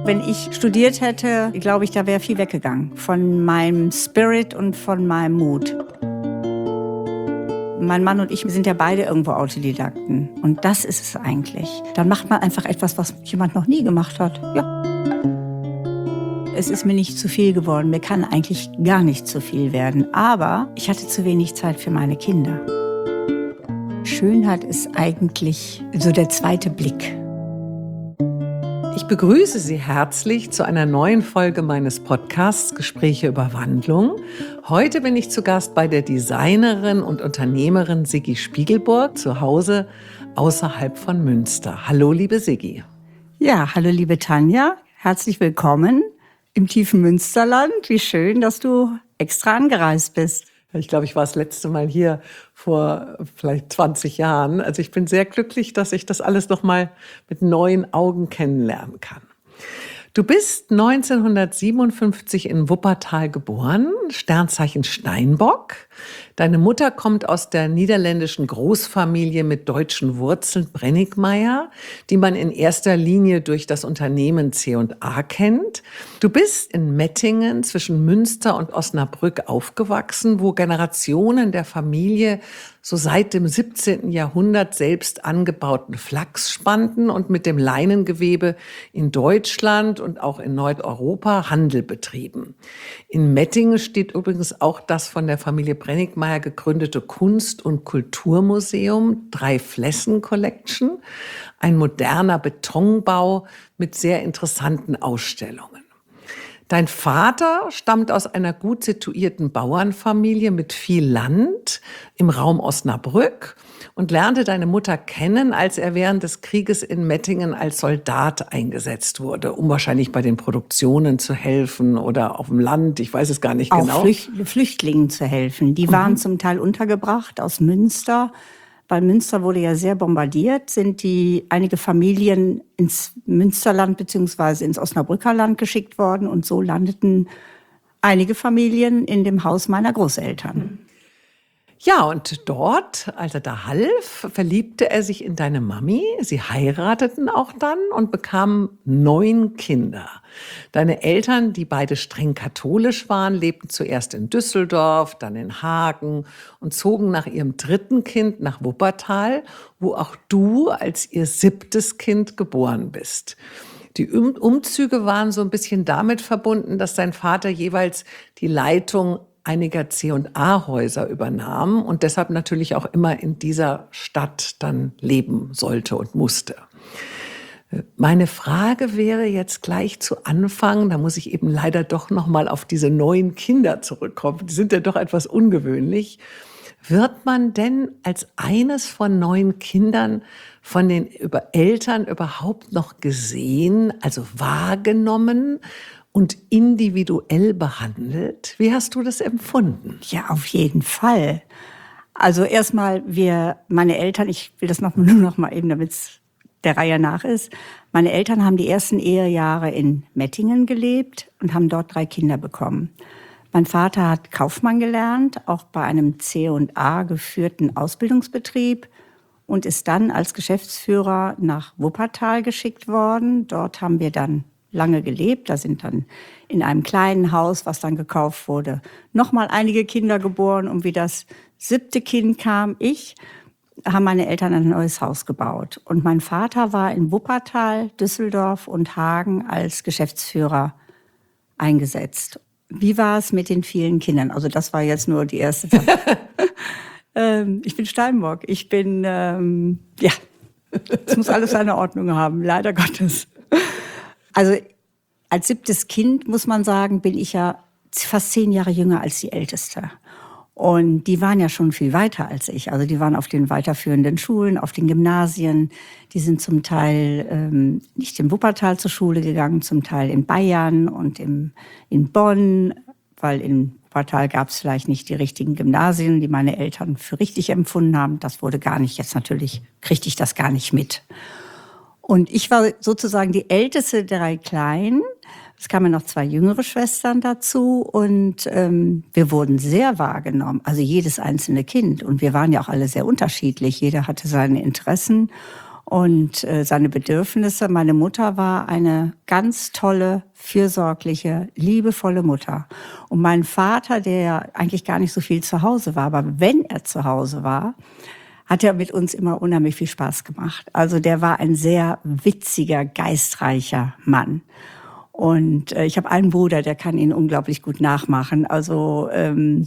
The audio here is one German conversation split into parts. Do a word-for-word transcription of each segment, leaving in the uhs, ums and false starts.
Wenn ich studiert hätte, glaube ich, da wäre viel weggegangen. Von meinem Spirit und von meinem Mut. Mein Mann und ich sind ja beide irgendwo Autodidakten. Und das ist es eigentlich. Dann macht man einfach etwas, was jemand noch nie gemacht hat. Ja. Es ist mir nicht zu viel geworden. Mir kann eigentlich gar nicht zu viel werden. Aber ich hatte zu wenig Zeit für meine Kinder. Schönheit ist eigentlich so der zweite Blick. Ich begrüße Sie herzlich zu einer neuen Folge meines Podcasts Gespräche über Wandlung. Heute bin ich zu Gast bei der Designerin und Unternehmerin Siggi Spiegelburg zu Hause außerhalb von Münster. Hallo, liebe Siggi. Ja, hallo, liebe Tanja. Herzlich willkommen im tiefen Münsterland. Wie schön, dass du extra angereist bist. Ich glaube, ich war das letzte Mal hier vor vielleicht zwanzig Jahren. Also ich bin sehr glücklich, dass ich das alles noch mal mit neuen Augen kennenlernen kann. Du bist neunzehnhundertsiebenundfünfzig in Wuppertal geboren, Sternzeichen Steinbock. Deine Mutter kommt aus der niederländischen Großfamilie mit deutschen Wurzeln Brennigmeier, die man in erster Linie durch das Unternehmen C und A kennt. Du bist in Mettingen zwischen Münster und Osnabrück aufgewachsen, wo Generationen der Familie so seit dem siebzehnten Jahrhundert selbst angebauten Flachs spannten und mit dem Leinengewebe in Deutschland und auch in Nordeuropa Handel betrieben. In Mettingen steht übrigens auch das von der Familie Brennigmeier gegründete Kunst- und Kulturmuseum Dreiflessen Collection, ein moderner Betonbau mit sehr interessanten Ausstellungen. Dein Vater stammt aus einer gut situierten Bauernfamilie mit viel Land im Raum Osnabrück und lernte deine Mutter kennen, als er während des Krieges in Mettingen als Soldat eingesetzt wurde, um wahrscheinlich bei den Produktionen zu helfen oder auf dem Land, ich weiß es gar nicht Auch genau. Auch Flücht- Flüchtlingen zu helfen. Die waren mhm. zum Teil untergebracht aus Münster. Weil Münster wurde ja sehr bombardiert, sind die einige Familien ins Münsterland bzw. ins Osnabrücker Land geschickt worden. Und so landeten einige Familien in dem Haus meiner Großeltern. Ja, und dort, als er da half, verliebte er sich in deine Mami. Sie heirateten auch dann und bekamen neun Kinder. Deine Eltern, die beide streng katholisch waren, lebten zuerst in Düsseldorf, dann in Hagen und zogen nach ihrem dritten Kind nach Wuppertal, wo auch du als ihr siebtes Kind geboren bist. Die Umzüge waren so ein bisschen damit verbunden, dass dein Vater jeweils die Leitung einiger C und A-Häuser übernahm und deshalb natürlich auch immer in dieser Stadt dann leben sollte und musste. Meine Frage wäre jetzt gleich zu Anfang, da muss ich eben leider doch noch mal auf diese neuen Kinder zurückkommen, die sind ja doch etwas ungewöhnlich. Wird man denn als eines von neun Kindern von den Eltern überhaupt noch gesehen, also wahrgenommen und individuell behandelt? Wie hast du das empfunden? Ja, auf jeden Fall. Also erstmal, wir, meine Eltern, ich will das noch, nur noch mal eben, damit es der Reihe nach ist. Meine Eltern haben die ersten Ehejahre in Mettingen gelebt und haben dort drei Kinder bekommen. Mein Vater hat Kaufmann gelernt, auch bei einem C und A geführten Ausbildungsbetrieb und ist dann als Geschäftsführer nach Wuppertal geschickt worden. Dort haben wir dann lange gelebt. Da sind dann in einem kleinen Haus, was dann gekauft wurde, nochmal einige Kinder geboren. Und wie das siebte Kind kam, ich, haben meine Eltern ein neues Haus gebaut. Und mein Vater war in Wuppertal, Düsseldorf und Hagen als Geschäftsführer eingesetzt. Wie war es mit den vielen Kindern? Also das war jetzt nur die erste Frage. ähm, ich bin Steinbock. Ich bin, ähm, ja, es muss alles seine Ordnung haben, leider Gottes. Also als siebtes Kind, muss man sagen, bin ich ja fast zehn Jahre jünger als die Älteste. Und die waren ja schon viel weiter als ich. Also die waren auf den weiterführenden Schulen, auf den Gymnasien. Die sind zum Teil ähm, nicht in Wuppertal zur Schule gegangen, zum Teil in Bayern und im, in Bonn, weil in Wuppertal gab es vielleicht nicht die richtigen Gymnasien, die meine Eltern für richtig empfunden haben. Das wurde gar nicht, jetzt natürlich kriegte ich das gar nicht mit. Und ich war sozusagen die älteste der drei Kleinen. Es kamen noch zwei jüngere Schwestern dazu und ähm, wir wurden sehr wahrgenommen, also jedes einzelne Kind. Und wir waren ja auch alle sehr unterschiedlich, jeder hatte seine Interessen. und äh, seine Bedürfnisse. Meine Mutter war eine ganz tolle, fürsorgliche, liebevolle Mutter. Und mein Vater, der eigentlich gar nicht so viel zu Hause war, aber wenn er zu Hause war, hat er mit uns immer unheimlich viel Spaß gemacht. Also der war ein sehr witziger, geistreicher Mann. Und äh, ich habe einen Bruder, der kann ihn unglaublich gut nachmachen. Also ähm,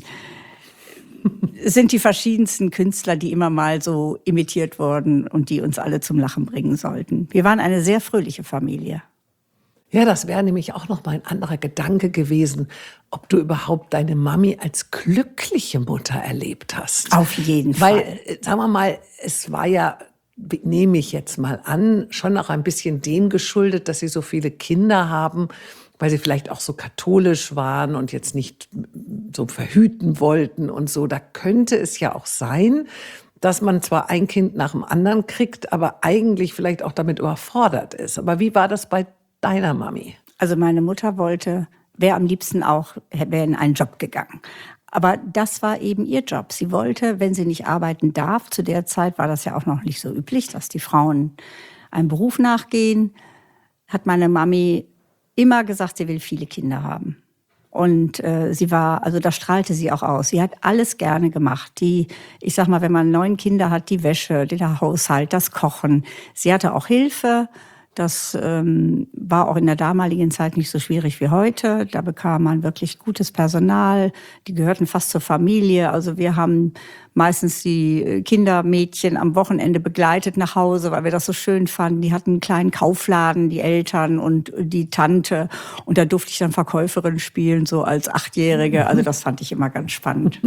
es sind die verschiedensten Künstler, die immer mal so imitiert wurden und die uns alle zum Lachen bringen sollten. Wir waren eine sehr fröhliche Familie. Ja, das wäre nämlich auch noch mal ein anderer Gedanke gewesen, ob du überhaupt deine Mami als glückliche Mutter erlebt hast. Auf jeden Weil, Fall. äh, sagen wir mal, es war ja, nehme ich jetzt mal an, schon auch ein bisschen dem geschuldet, dass sie so viele Kinder haben, weil sie vielleicht auch so katholisch waren und jetzt nicht so verhüten wollten und so. Da könnte es ja auch sein, dass man zwar ein Kind nach dem anderen kriegt, aber eigentlich vielleicht auch damit überfordert ist. Aber wie war das bei deiner Mami? Also meine Mutter wollte, wäre am liebsten auch, wäre in einen Job gegangen. Aber das war eben ihr Job. Sie wollte, wenn sie nicht arbeiten darf, zu der Zeit war das ja auch noch nicht so üblich, dass die Frauen einem Beruf nachgehen, hat meine Mami immer gesagt, sie will viele Kinder haben. Und äh, sie war, also da strahlte sie auch aus. Sie hat alles gerne gemacht. Die, ich sag mal, wenn man neun Kinder hat, die Wäsche, der Haushalt, das Kochen. Sie hatte auch Hilfe. Das ähm, war auch in der damaligen Zeit nicht so schwierig wie heute. Da bekam man wirklich gutes Personal. Die gehörten fast zur Familie. Also wir haben meistens die Kindermädchen am Wochenende begleitet nach Hause, weil wir das so schön fanden. Die hatten einen kleinen Kaufladen, die Eltern und die Tante. Und da durfte ich dann Verkäuferin spielen, so als Achtjährige. Also das fand ich immer ganz spannend.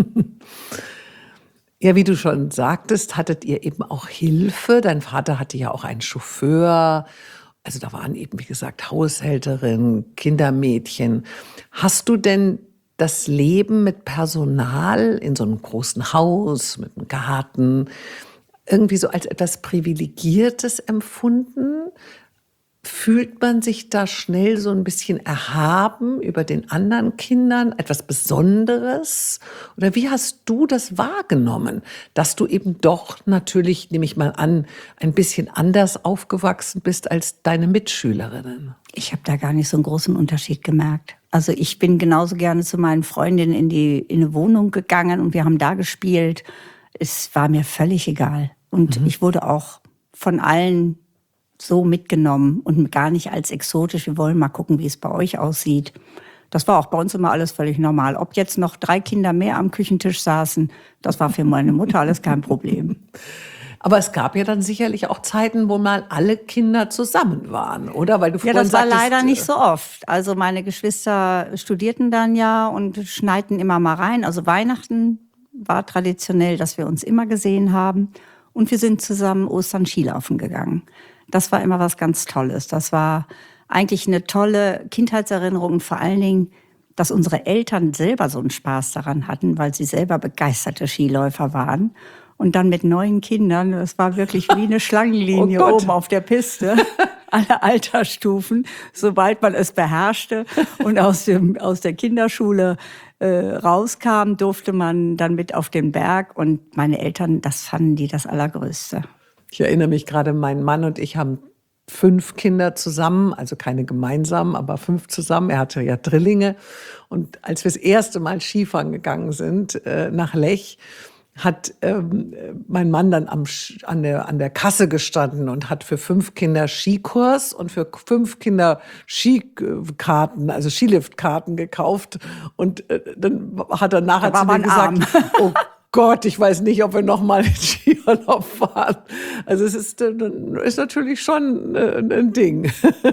Ja, wie du schon sagtest, hattet ihr eben auch Hilfe. Dein Vater hatte ja auch einen Chauffeur. Also da waren eben, wie gesagt, Haushälterin, Kindermädchen. Hast du denn das Leben mit Personal in so einem großen Haus, mit einem Garten, irgendwie so als etwas Privilegiertes empfunden? Fühlt man sich da schnell so ein bisschen erhaben über den anderen Kindern, etwas Besonderes? Oder wie hast du das wahrgenommen, dass du eben doch natürlich, nehme ich mal an, ein bisschen anders aufgewachsen bist als deine Mitschülerinnen? Ich habe da gar nicht so einen großen Unterschied gemerkt. Also ich bin genauso gerne zu meinen Freundinnen in die in eine Wohnung gegangen und wir haben da gespielt. Es war mir völlig egal. Und mhm. ich wurde auch von allen so mitgenommen und gar nicht als exotisch. Wir wollen mal gucken, wie es bei euch aussieht. Das war auch bei uns immer alles völlig normal. Ob jetzt noch drei Kinder mehr am Küchentisch saßen, das war für meine Mutter alles kein Problem. Aber es gab ja dann sicherlich auch Zeiten, wo mal alle Kinder zusammen waren, oder? Weil du ja, das war sagtest, leider nicht so oft. Also meine Geschwister studierten dann ja und schneiten immer mal rein. Also Weihnachten war traditionell, dass wir uns immer gesehen haben. Und wir sind zusammen Ostern Skilaufen gegangen. Das war immer was ganz Tolles. Das war eigentlich eine tolle Kindheitserinnerung und vor allen Dingen, dass unsere Eltern selber so einen Spaß daran hatten, weil sie selber begeisterte Skiläufer waren. Und dann mit neun Kindern, das war wirklich wie eine Schlangenlinie oh oben auf der Piste, alle Altersstufen, sobald man es beherrschte und aus dem aus der Kinderschule äh, rauskam, durfte man dann mit auf den Berg. Und meine Eltern, das fanden die das Allergrößte. Ich erinnere mich gerade, mein Mann und ich haben fünf Kinder zusammen, also keine gemeinsamen, aber fünf zusammen. Er hatte ja Drillinge. Und als wir das erste Mal Skifahren gegangen sind äh, nach Lech, hat ähm, mein Mann dann am, an, der, an der Kasse gestanden und hat für fünf Kinder Skikurs und für fünf Kinder Skikarten, also Skiliftkarten gekauft. Und äh, dann hat er nachher da zu mir gesagt, oh Gott, ich weiß nicht, ob wir noch mal in Skiurlaub fahren. Also es ist, ist natürlich schon ein Ding.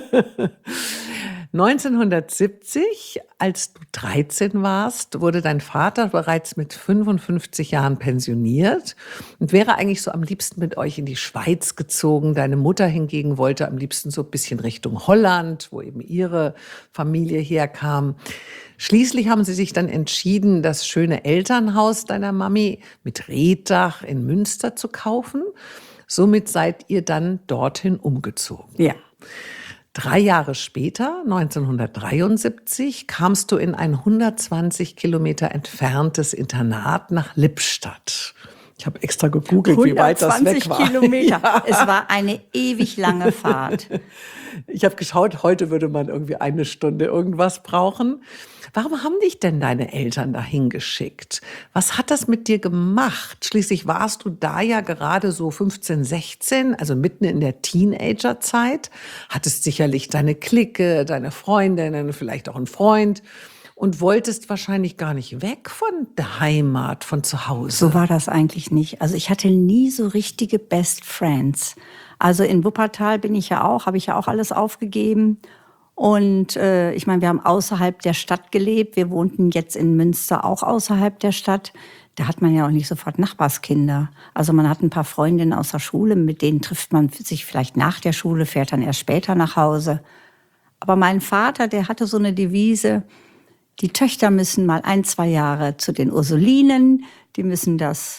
neunzehnhundertsiebzig, als du dreizehn warst, wurde dein Vater bereits mit fünfundfünfzig Jahren pensioniert und wäre eigentlich so am liebsten mit euch in die Schweiz gezogen. Deine Mutter hingegen wollte am liebsten so ein bisschen Richtung Holland, wo eben ihre Familie herkam. Schließlich haben sie sich dann entschieden, das schöne Elternhaus deiner Mami mit Reetdach in Münster zu kaufen. Somit seid ihr dann dorthin umgezogen. Ja. Drei Jahre später, neunzehnhundertdreiundsiebzig, kamst du in ein hundertzwanzig Kilometer entferntes Internat nach Lippstadt. Ich habe extra gegoogelt, wie weit das weg war. Kilometer. Ja. Es war eine ewig lange Fahrt. Ich habe geschaut, heute würde man irgendwie eine Stunde irgendwas brauchen. Warum haben dich denn deine Eltern dahin geschickt? Was hat das mit dir gemacht? Schließlich warst du da ja gerade so fünfzehn, sechzehn, also mitten in der Teenagerzeit. Hattest sicherlich deine Clique, deine Freundinnen, vielleicht auch einen Freund und wolltest wahrscheinlich gar nicht weg von der Heimat, von zu Hause. So war das eigentlich nicht. Also ich hatte nie so richtige Best Friends. Also in Wuppertal bin ich ja auch, habe ich ja auch alles aufgegeben. Und äh, ich meine, wir haben außerhalb der Stadt gelebt. Wir wohnten jetzt in Münster auch außerhalb der Stadt. Da hat man ja auch nicht sofort Nachbarskinder. Also man hat ein paar Freundinnen aus der Schule, mit denen trifft man sich vielleicht nach der Schule, fährt dann erst später nach Hause. Aber mein Vater, der hatte so eine Devise, die Töchter müssen mal ein, zwei Jahre zu den Ursulinen, die müssen das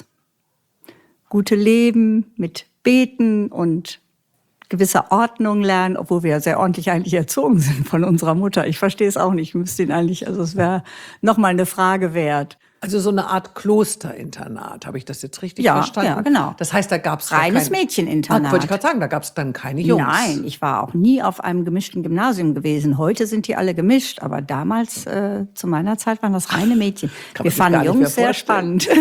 gute Leben mit Beten und gewisser Ordnung lernen, obwohl wir ja sehr ordentlich eigentlich erzogen sind von unserer Mutter. Ich verstehe es auch nicht, ich müsste ihn eigentlich, also es wäre nochmal eine Frage wert. Also so eine Art Klosterinternat, habe ich das jetzt richtig Ja, verstanden? ja, genau. Das heißt, da gab es Reines kein... Mädcheninternat. Ah, wollte ich gerade sagen, da gab es dann keine Jungs. Nein, ich war auch nie auf einem gemischten Gymnasium gewesen. Heute sind die alle gemischt, aber damals, äh, zu meiner Zeit, waren das reine Mädchen. Kann man Wir sich gar fanden nicht mehr Jungs sehr vorstellen. spannend.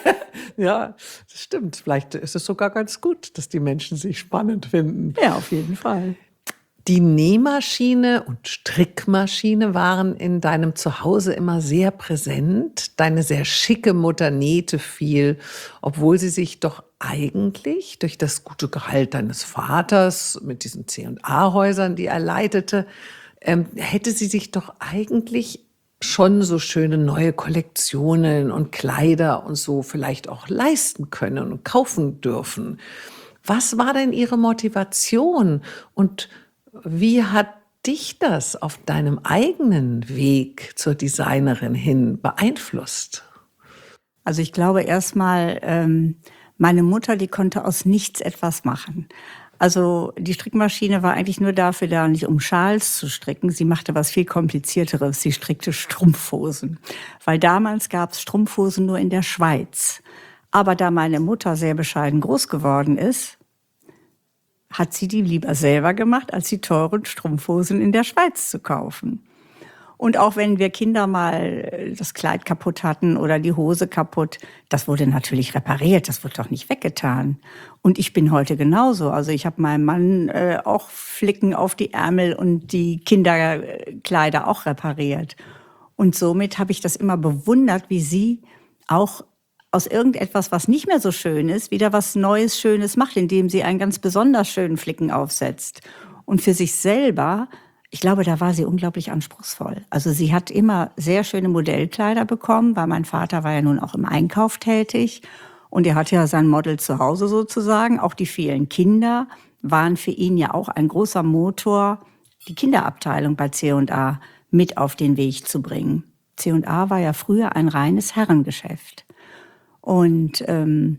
Ja, das stimmt. Vielleicht ist es sogar ganz gut, dass die Menschen sich spannend finden. Ja, auf jeden Fall. Die Nähmaschine und Strickmaschine waren in deinem Zuhause immer sehr präsent. Deine sehr schicke Mutter nähte viel, obwohl sie sich doch eigentlich durch das gute Gehalt deines Vaters mit diesen C und A-Häusern, die er leitete, ähm, hätte sie sich doch eigentlich schon so schöne neue Kollektionen und Kleider und so vielleicht auch leisten können und kaufen dürfen. Was war denn ihre Motivation und wie hat dich das auf deinem eigenen Weg zur Designerin hin beeinflusst? Also ich glaube erstmal, ähm, meine Mutter, die konnte aus nichts etwas machen. Also die Strickmaschine war eigentlich nur dafür da, nicht um Schals zu stricken. Sie machte was viel Komplizierteres. Sie strickte Strumpfhosen. Weil damals gab es Strumpfhosen nur in der Schweiz. Aber da meine Mutter sehr bescheiden groß geworden ist, hat sie die lieber selber gemacht, als die teuren Strumpfhosen in der Schweiz zu kaufen. Und auch wenn wir Kinder mal das Kleid kaputt hatten oder die Hose kaputt, das wurde natürlich repariert, das wurde doch nicht weggetan. Und ich bin heute genauso. Also ich habe meinem Mann äh, auch Flicken auf die Ärmel und die Kinderkleider auch repariert. Und somit habe ich das immer bewundert, wie sie auch aus irgendetwas, was nicht mehr so schön ist, wieder was Neues, Schönes macht, indem sie einen ganz besonders schönen Flicken aufsetzt. Und für sich selber, ich glaube, da war sie unglaublich anspruchsvoll. Also sie hat immer sehr schöne Modellkleider bekommen, weil mein Vater war ja nun auch im Einkauf tätig. Und er hatte ja sein Model zu Hause sozusagen. Auch die vielen Kinder waren für ihn ja auch ein großer Motor, die Kinderabteilung bei C und A mit auf den Weg zu bringen. C und A war ja früher ein reines Herrengeschäft. Und ähm,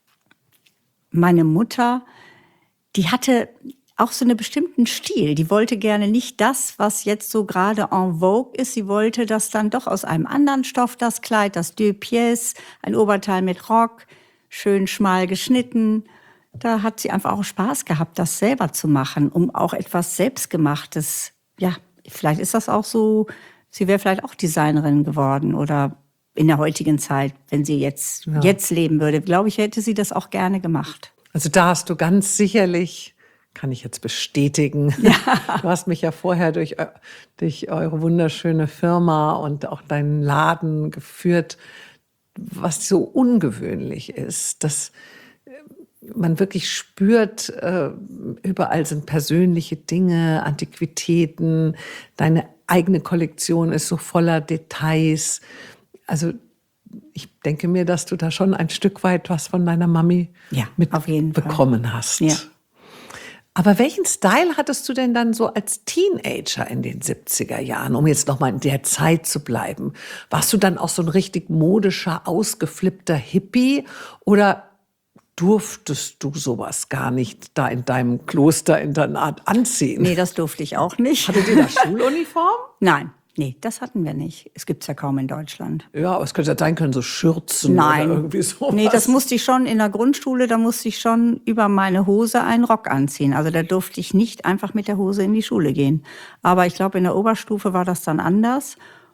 meine Mutter, die hatte auch so einen bestimmten Stil. Die wollte gerne nicht das, was jetzt so gerade en vogue ist. Sie wollte das dann doch aus einem anderen Stoff, das Kleid, das Deux Pièces, ein Oberteil mit Rock, schön schmal geschnitten. Da hat sie einfach auch Spaß gehabt, das selber zu machen, um auch etwas Selbstgemachtes. Ja, vielleicht ist das auch so, sie wäre vielleicht auch Designerin geworden oder in der heutigen Zeit, wenn sie jetzt, ja. jetzt leben würde, glaube ich, hätte sie das auch gerne gemacht. Also da hast du ganz sicherlich, kann ich jetzt bestätigen, ja. Du hast mich ja vorher durch, durch eure wunderschöne Firma und auch deinen Laden geführt, was so ungewöhnlich ist, dass man wirklich spürt, überall sind persönliche Dinge, Antiquitäten, deine eigene Kollektion ist so voller Details. Also ich denke mir, dass du da schon ein Stück weit was von deiner Mami ja, mitbekommen hast. Ja. Aber welchen Style hattest du denn dann so als Teenager in den siebziger Jahren, um jetzt noch mal in der Zeit zu bleiben? Warst du dann auch so ein richtig modischer, ausgeflippter Hippie oder durftest du sowas gar nicht da in deinem Klosterinternat anziehen? Nee, das durfte ich auch nicht. Hattet ihr da Schuluniform? Nein. Nee, das hatten wir nicht. Es gibt's ja kaum in Deutschland. Ja, aber es könnte ja sein können, so Schürzen Nein. oder irgendwie sowas. Nee, das musste ich schon in der Grundschule, da musste ich schon über meine Hose einen Rock anziehen. Also da durfte ich nicht einfach mit der Hose in die Schule gehen. Aber ich glaube, in der Oberstufe war das dann anders.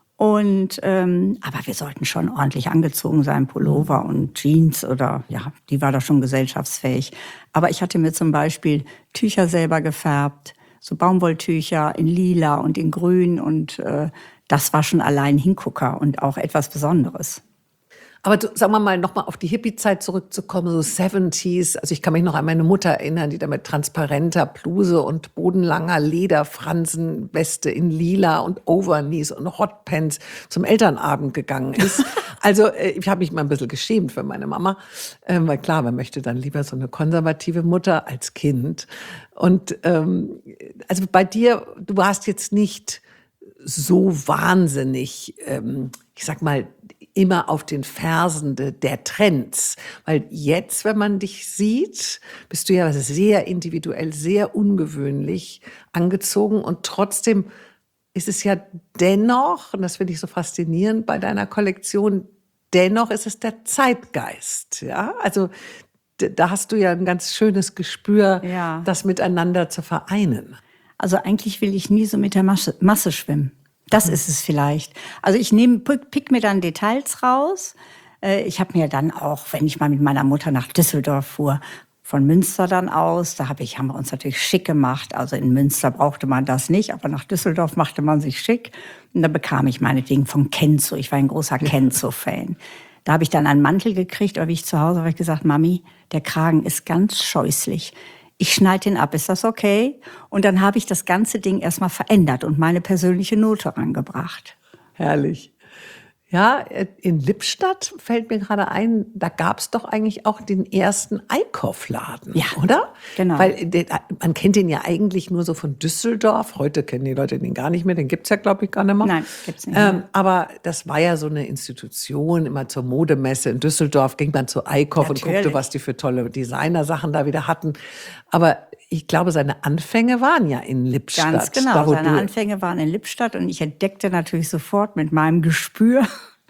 Und ähm, aber wir sollten schon ordentlich angezogen sein, Pullover und Jeans oder ja, die war da schon gesellschaftsfähig. Aber ich hatte mir zum Beispiel Tücher selber gefärbt, so Baumwolltücher in Lila und in Grün und äh, das war schon allein Hingucker und auch etwas Besonderes. Aber du, sagen wir mal, nochmal auf die Hippie-Zeit zurückzukommen, so siebziger. Also ich kann mich noch an meine Mutter erinnern, die da mit transparenter Bluse und bodenlanger Lederfransenweste in Lila und Overknees und Hotpants zum Elternabend gegangen ist. Also äh, ich habe mich mal ein bisschen geschämt für meine Mama, äh, weil klar, man möchte dann lieber so eine konservative Mutter als Kind. Und ähm, also bei dir, du warst jetzt nicht so wahnsinnig, ähm, ich sag mal, immer auf den Fersen de, der Trends. Weil jetzt, wenn man dich sieht, bist du ja sehr individuell, sehr ungewöhnlich angezogen und trotzdem ist es ja dennoch, und das finde ich so faszinierend bei deiner Kollektion, dennoch ist es der Zeitgeist. Ja, also da hast du ja ein ganz schönes Gespür, Ja. das miteinander zu vereinen. Also eigentlich will ich nie so mit der Masse, Masse schwimmen. Das ist es vielleicht. Also ich nehme, pick mir dann Details raus. Ich habe mir dann auch, wenn ich mal mit meiner Mutter nach Düsseldorf fuhr, von Münster dann aus, da hab ich, haben wir uns natürlich schick gemacht. Also in Münster brauchte man das nicht, aber nach Düsseldorf machte man sich schick. Und da bekam ich meinetwegen von Kenzo. Ich war ein großer Kenzo-Fan. Da habe ich dann einen Mantel gekriegt, aber wie ich zu Hause habe ich gesagt, Mami, der Kragen ist ganz scheußlich. Ich schneide den ab, ist das okay? Und dann habe ich das ganze Ding erstmal verändert und meine persönliche Note rangebracht. Herrlich. Ja, in Lippstadt fällt mir gerade ein, da gab es doch eigentlich auch den ersten Eickhoff-Laden, Ja, oder? genau. Weil der, man kennt den ja eigentlich nur so von Düsseldorf. Heute kennen die Leute den gar nicht mehr, den gibt's ja, glaube ich, gar nicht mehr. Nein, gibt's nicht Ähm, mehr. aber das war ja so eine Institution, immer zur Modemesse in Düsseldorf ging man zu Eickhoff und Natürlich. guckte, was die für tolle Designersachen da wieder hatten. Aber ich glaube, seine Anfänge waren ja in Lippstadt. Ganz genau, da, wo seine du- Anfänge waren in Lippstadt und ich entdeckte natürlich sofort mit meinem Gespür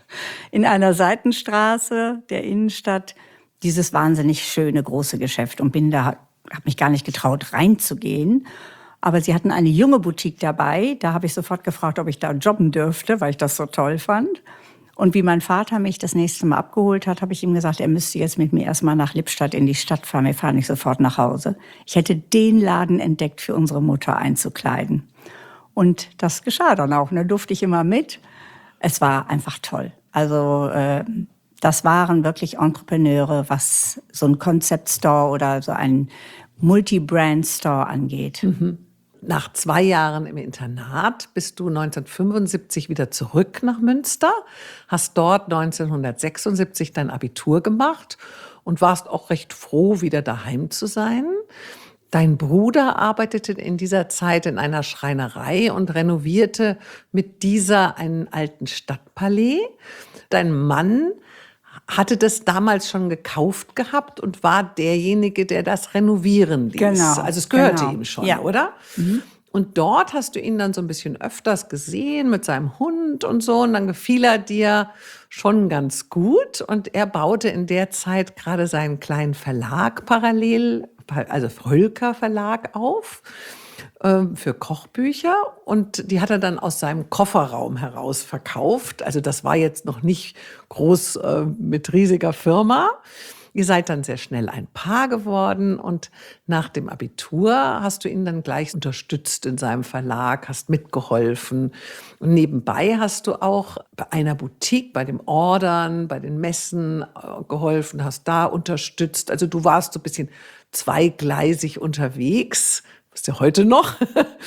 in einer Seitenstraße der Innenstadt dieses wahnsinnig schöne große Geschäft und bin da, habe mich gar nicht getraut reinzugehen. Aber sie hatten eine junge Boutique dabei, da habe ich sofort gefragt, ob ich da jobben dürfte, weil ich das so toll fand. Und wie mein Vater mich das nächste Mal abgeholt hat, habe ich ihm gesagt, er müsste jetzt mit mir erstmal nach Lippstadt in die Stadt fahren. Wir fahren nicht sofort nach Hause. Ich hätte den Laden entdeckt, für unsere Mutter einzukleiden. Und das geschah dann auch. Und da durfte ich immer mit. Es war einfach toll. Also äh, das waren wirklich Entrepreneure, was so ein Concept Store oder so ein Multi-Brand Store angeht. Nach zwei Jahren im Internat bist du neunzehnhundertfünfundsiebzig wieder zurück nach Münster, hast dort neunzehnhundertsechsundsiebzig dein Abitur gemacht und warst auch recht froh, wieder daheim zu sein. Dein Bruder arbeitete in dieser Zeit in einer Schreinerei und renovierte mit dieser einen alten Stadtpalais. Dein Mann hatte das damals schon gekauft gehabt und war derjenige, der das renovieren ließ. Genau, Also es gehörte genau. ihm schon, Ja. oder? Und dort hast du ihn dann so ein bisschen öfters gesehen mit seinem Hund und so. Und dann gefiel er dir schon ganz gut. Und er baute in der Zeit gerade seinen kleinen Verlag parallel, also Völker Verlag auf ähm, für Kochbücher. Und die hat er dann aus seinem Kofferraum heraus verkauft. Also das war jetzt noch nicht groß äh, mit riesiger Firma. Ihr seid dann sehr schnell ein Paar geworden und nach dem Abitur hast du ihn dann gleich unterstützt in seinem Verlag, hast mitgeholfen. Und nebenbei hast du auch bei einer Boutique, bei dem Ordern, bei den Messen äh, geholfen, hast da unterstützt. Also du warst so ein bisschen zweigleisig unterwegs, bist ja heute noch.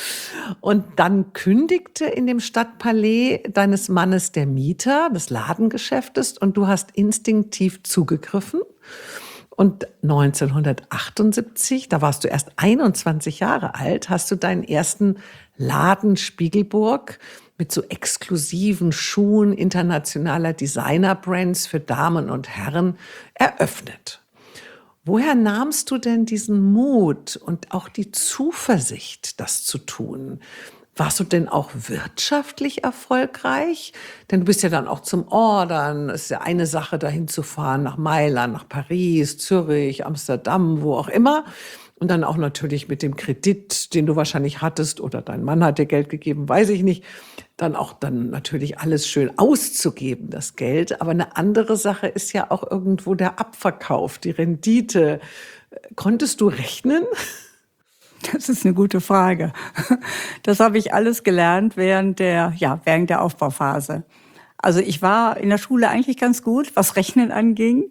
Und dann kündigte in dem Stadtpalais deines Mannes der Mieter des Ladengeschäftes und du hast instinktiv zugegriffen. Und neunzehnhundertachtundsiebzig, da warst du erst einundzwanzig Jahre alt, hast du deinen ersten Laden Spiegelburg mit so exklusiven Schuhen internationaler Designer-Brands für Damen und Herren eröffnet. Woher nahmst du denn diesen Mut und auch die Zuversicht, das zu tun? Warst du denn auch wirtschaftlich erfolgreich? Denn du bist ja dann auch zum Ordern. Es ist ja eine Sache, dahin zu fahren, nach Mailand, nach Paris, Zürich, Amsterdam, wo auch immer. Und dann auch natürlich mit dem Kredit, den du wahrscheinlich hattest, oder dein Mann hat dir Geld gegeben, weiß ich nicht. Dann auch dann natürlich alles schön auszugeben, das Geld. Aber eine andere Sache ist ja auch irgendwo der Abverkauf, die Rendite. Konntest du rechnen? Das ist eine gute Frage. Das habe ich alles gelernt während der, ja, während der Aufbauphase. Also ich war in der Schule eigentlich ganz gut, was Rechnen anging.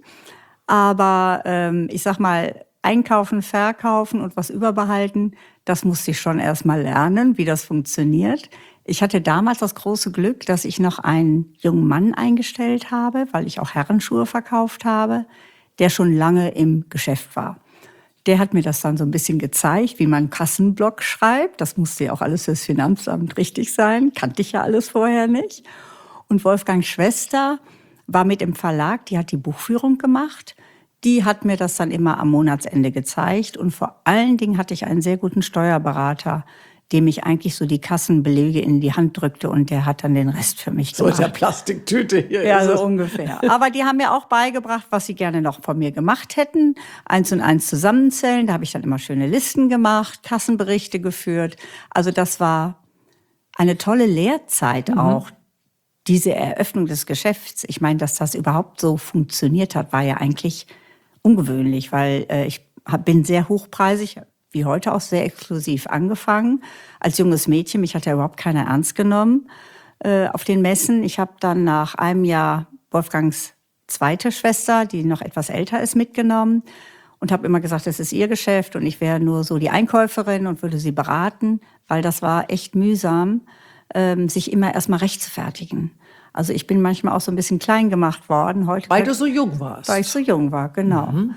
Aber ähm, ich sag mal, einkaufen, verkaufen und was überbehalten, das musste ich schon erst mal lernen, wie das funktioniert. Ich hatte damals das große Glück, dass ich noch einen jungen Mann eingestellt habe, weil ich auch Herrenschuhe verkauft habe, der schon lange im Geschäft war. Der hat mir das dann so ein bisschen gezeigt, wie man einen Kassenblock schreibt. Das musste ja auch alles fürs Finanzamt richtig sein. Kannte ich ja alles vorher nicht. Und Wolfgangs Schwester war mit im Verlag, die hat die Buchführung gemacht. Die hat mir das dann immer am Monatsende gezeigt. Und vor allen Dingen hatte ich einen sehr guten Steuerberater, dem ich eigentlich so die Kassenbelege in die Hand drückte und der hat dann den Rest für mich So gemacht. in der Plastiktüte hier. Ja, ist so es. ungefähr. Aber die haben mir auch beigebracht, was sie gerne noch von mir gemacht hätten. Eins und eins zusammenzählen, da habe ich dann immer schöne Listen gemacht, Kassenberichte geführt. Also das war eine tolle Lehrzeit Mhm. auch, diese Eröffnung des Geschäfts. Ich meine, dass das überhaupt so funktioniert hat, war ja eigentlich ungewöhnlich, weil äh, ich hab, bin sehr hochpreisig, wie heute auch sehr exklusiv angefangen. Als junges Mädchen, mich hat ja überhaupt keiner ernst genommen äh, auf den Messen. Ich habe dann nach einem Jahr Wolfgangs zweite Schwester, die noch etwas älter ist, mitgenommen und habe immer gesagt, das ist ihr Geschäft und ich wäre nur so die Einkäuferin und würde sie beraten, weil das war echt mühsam, ähm, sich immer erstmal rechtfertigen. Also ich bin manchmal auch so ein bisschen klein gemacht worden. Heute Weil du so jung warst. weil ich so jung war, genau. Mhm.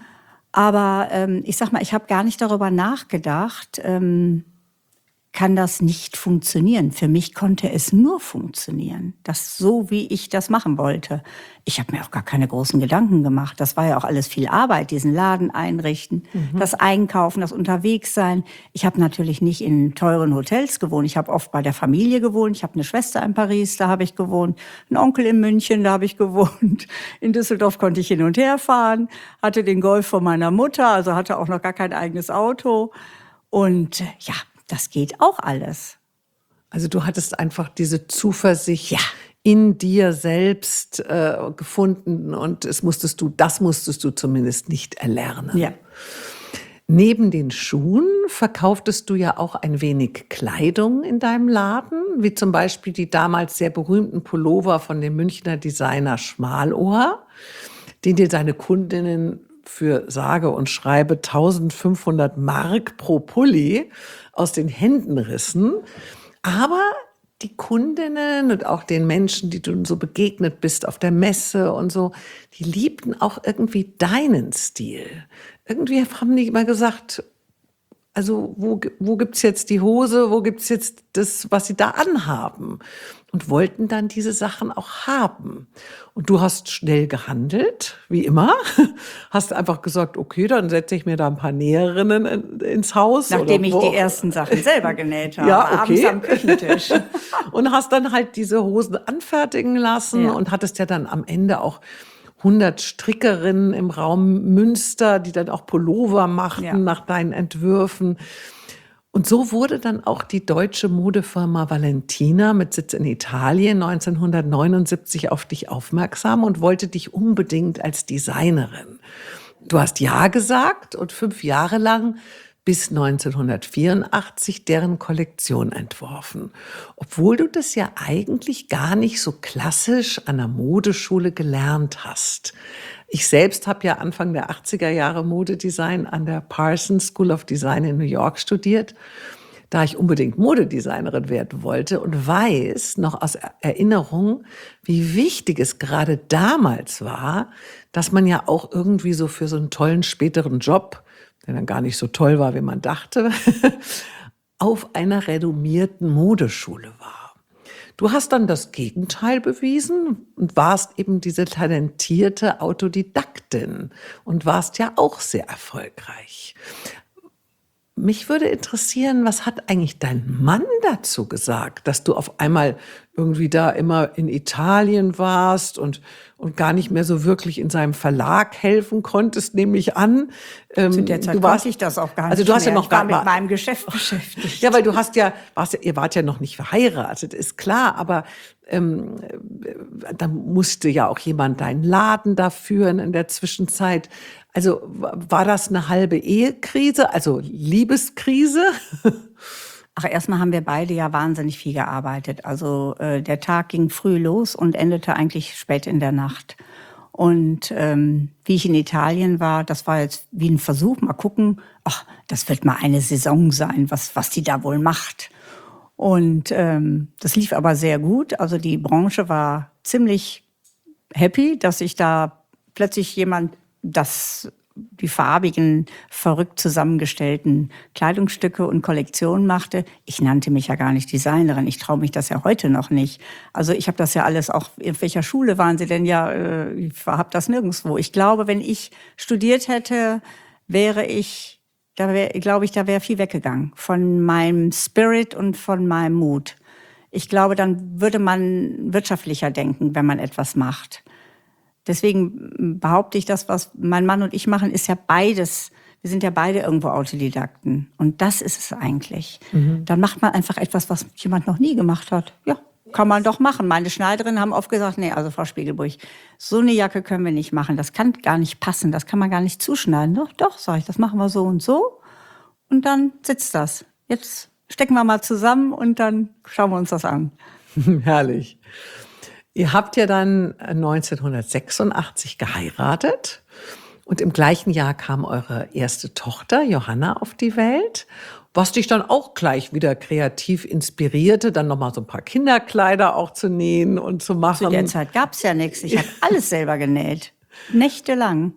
Aber ähm, ich sag mal, ich habe gar nicht darüber nachgedacht, ähm, kann das nicht funktionieren. Für mich konnte es nur funktionieren, das so, wie ich das machen wollte. Ich habe mir auch gar keine großen Gedanken gemacht. Das war ja auch alles viel Arbeit, diesen Laden einrichten, mhm. das Einkaufen, das Unterwegssein. Ich habe natürlich nicht in teuren Hotels gewohnt. Ich habe oft bei der Familie gewohnt. Ich habe eine Schwester in Paris, da habe ich gewohnt. Einen Onkel in München, da habe ich gewohnt. In Düsseldorf konnte ich hin und her fahren. Hatte den Golf von meiner Mutter, also hatte auch noch gar kein eigenes Auto. Und ja, das geht auch alles. Also du hattest einfach diese Zuversicht ja. in dir selbst äh, gefunden und es musstest du, das musstest du zumindest nicht erlernen. Ja. Neben den Schuhen verkauftest du ja auch ein wenig Kleidung in deinem Laden, wie zum Beispiel die damals sehr berühmten Pullover von dem Münchner Designer Schmalohr, den dir seine Kundinnen für sage und schreibe eintausendfünfhundert Mark pro Pulli aus den Händen rissen. Aber die Kundinnen und auch den Menschen, die du so begegnet bist auf der Messe und so, die liebten auch irgendwie deinen Stil. Irgendwie haben die immer gesagt, also wo, wo gibt's jetzt die Hose, wo gibt's jetzt das, was sie da anhaben? Und wollten dann diese Sachen auch haben. Und du hast schnell gehandelt, wie immer. Hast einfach gesagt, okay, dann setze ich mir da ein paar Näherinnen in, ins Haus. Nachdem oder ich wo. die ersten Sachen selber genäht habe, ja, okay. abends am Küchentisch. Und hast dann halt diese Hosen anfertigen lassen Ja. und hattest ja dann am Ende auch hundert Strickerinnen im Raum Münster, die dann auch Pullover machten Ja. nach deinen Entwürfen. Und so wurde dann auch die deutsche Modefirma Valentina mit Sitz in Italien neunzehnhundertneunundsiebzig auf dich aufmerksam und wollte dich unbedingt als Designerin. Du hast Ja gesagt und fünf Jahre lang bis neunzehnhundertvierundachtzig deren Kollektion entworfen. Obwohl du das ja eigentlich gar nicht so klassisch an der Modeschule gelernt hast. Ich selbst habe ja Anfang der achtziger Jahre Modedesign an der Parsons School of Design in New York studiert, da ich unbedingt Modedesignerin werden wollte und weiß noch aus Erinnerung, wie wichtig es gerade damals war, dass man ja auch irgendwie so für so einen tollen späteren Job, der dann gar nicht so toll war, wie man dachte, auf einer renommierten Modeschule war. Du hast dann das Gegenteil bewiesen und warst eben diese talentierte Autodidaktin und warst ja auch sehr erfolgreich. Mich würde interessieren, was hat eigentlich dein Mann dazu gesagt, dass du auf einmal irgendwie da immer in Italien warst und, und gar nicht mehr so wirklich in seinem Verlag helfen konntest, nehme ich an. Ähm, Zu der Zeit du warst, konnte ich das auch gar also nicht du hast mehr. ja noch Ich war gar mit meinem Geschäft beschäftigt. Ja, weil du hast ja, warst, ja- ihr wart ja noch nicht verheiratet, ist klar, aber ähm, äh, da musste ja auch jemand deinen Laden da führen in der Zwischenzeit. Also wa- war das eine halbe Ehekrise, also Liebeskrise? Ach, erstmal haben wir beide ja wahnsinnig viel gearbeitet. Also äh, der Tag ging früh los und endete eigentlich spät in der Nacht. Und ähm, wie ich in Italien war, das war jetzt wie ein Versuch, mal gucken, ach, das wird mal eine Saison sein, was, was die da wohl macht. Und ähm, das lief aber sehr gut. Also die Branche war ziemlich happy, dass sich da plötzlich jemand das, die farbigen, verrückt zusammengestellten Kleidungsstücke und Kollektionen machte. Ich nannte mich ja gar nicht Designerin. Ich traue mich das ja heute noch nicht. Also ich habe das ja alles auch, in welcher Schule waren Sie denn? Ja, äh, ich habe das nirgendwo. Ich glaube, wenn ich studiert hätte, wäre ich, da wär, glaube ich, da wäre viel weggegangen von meinem Spirit und von meinem Mut. Ich glaube, dann würde man wirtschaftlicher denken, wenn man etwas macht. Deswegen behaupte ich, das, was mein Mann und ich machen, ist ja beides. Wir sind ja beide irgendwo Autodidakten. Und das ist es eigentlich. Mhm. Dann macht man einfach etwas, was jemand noch nie gemacht hat. Ja, kann man doch machen. Meine Schneiderinnen haben oft gesagt, nee, also Frau Spiegelburg, so eine Jacke können wir nicht machen. Das kann gar nicht passen. Das kann man gar nicht zuschneiden. Doch, doch, sage ich, das machen wir so und so. Und dann sitzt das. Jetzt stecken wir mal zusammen und dann schauen wir uns das an. Herrlich. Ihr habt ja dann neunzehnhundertsechsundachtzig geheiratet und im gleichen Jahr kam eure erste Tochter Johanna auf die Welt, was dich dann auch gleich wieder kreativ inspirierte, dann nochmal so ein paar Kinderkleider auch zu nähen und zu machen. Zu der Zeit gab's ja nichts. Ich habe alles selber genäht. Nächtelang.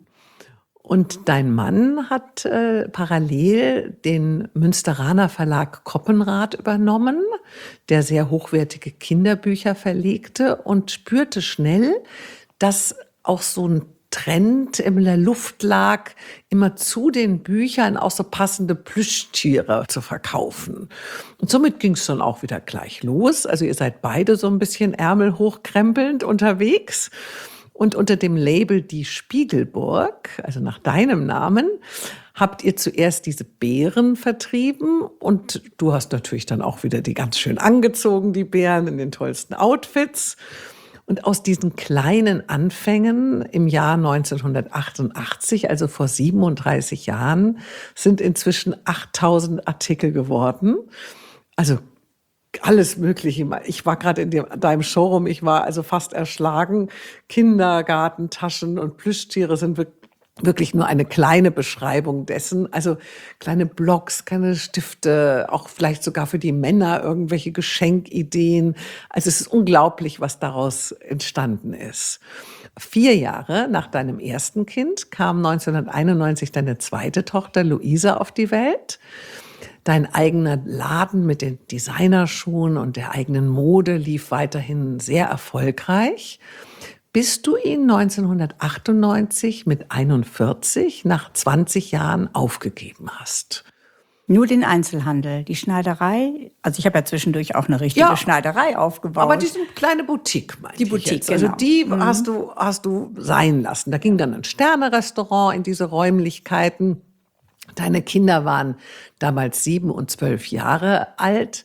Und dein Mann hat äh, parallel den Münsteraner Verlag Koppenrad übernommen, der sehr hochwertige Kinderbücher verlegte und spürte schnell, dass auch so ein Trend in der Luft lag, immer zu den Büchern auch so passende Plüschtiere zu verkaufen. Und somit ging es dann auch wieder gleich los. Also ihr seid beide so ein bisschen Ärmel hochkrempelnd unterwegs. Und unter dem Label Die Spiegelburg, also nach deinem Namen, habt ihr zuerst diese Bären vertrieben. Und du hast natürlich dann auch wieder die ganz schön angezogen, die Bären, in den tollsten Outfits. Und aus diesen kleinen Anfängen im Jahr neunzehnhundertachtundachtzig, also vor siebenunddreißig Jahren, sind inzwischen achttausend Artikel geworden. Also alles Mögliche. Ich war gerade in dem, deinem Showroom, ich war also fast erschlagen. Kindergartentaschen und Plüschtiere sind wirklich nur eine kleine Beschreibung dessen. Also kleine Blogs, kleine Stifte, auch vielleicht sogar für die Männer irgendwelche Geschenkideen. Also es ist unglaublich, was daraus entstanden ist. Vier Jahre nach deinem ersten Kind kam neunzehnhunderteinundneunzig deine zweite Tochter Luisa auf die Welt. Dein eigener Laden mit den Designerschuhen und der eigenen Mode lief weiterhin sehr erfolgreich, bis du ihn neunzehnhundertachtundneunzig mit einundvierzig nach zwanzig Jahren aufgegeben hast. Nur den Einzelhandel, die Schneiderei. Also ich habe ja zwischendurch auch eine richtige Ja, Schneiderei aufgebaut. Aber diese kleine Boutique, meinte Die ich Boutique, jetzt. Also genau. die Mhm. hast du, hast du sein lassen. Da ging dann ein Sterne-Restaurant in diese Räumlichkeiten. Deine Kinder waren damals sieben und zwölf Jahre alt.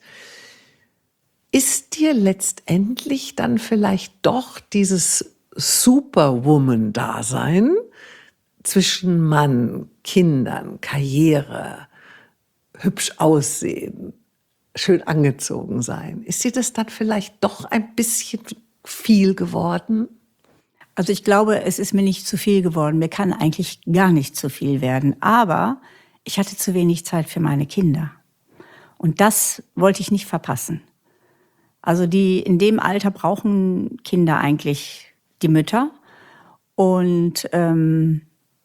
Ist dir letztendlich dann vielleicht doch dieses Superwoman-Dasein zwischen Mann, Kindern, Karriere, hübsch aussehen, schön angezogen sein, ist dir das dann vielleicht doch ein bisschen viel geworden? Also ich glaube, es ist mir nicht zu viel geworden. Mir kann eigentlich gar nicht zu viel werden. Aber ich hatte zu wenig Zeit für meine Kinder. Und das wollte ich nicht verpassen. Also die in dem Alter brauchen Kinder eigentlich die Mütter. Und ähm,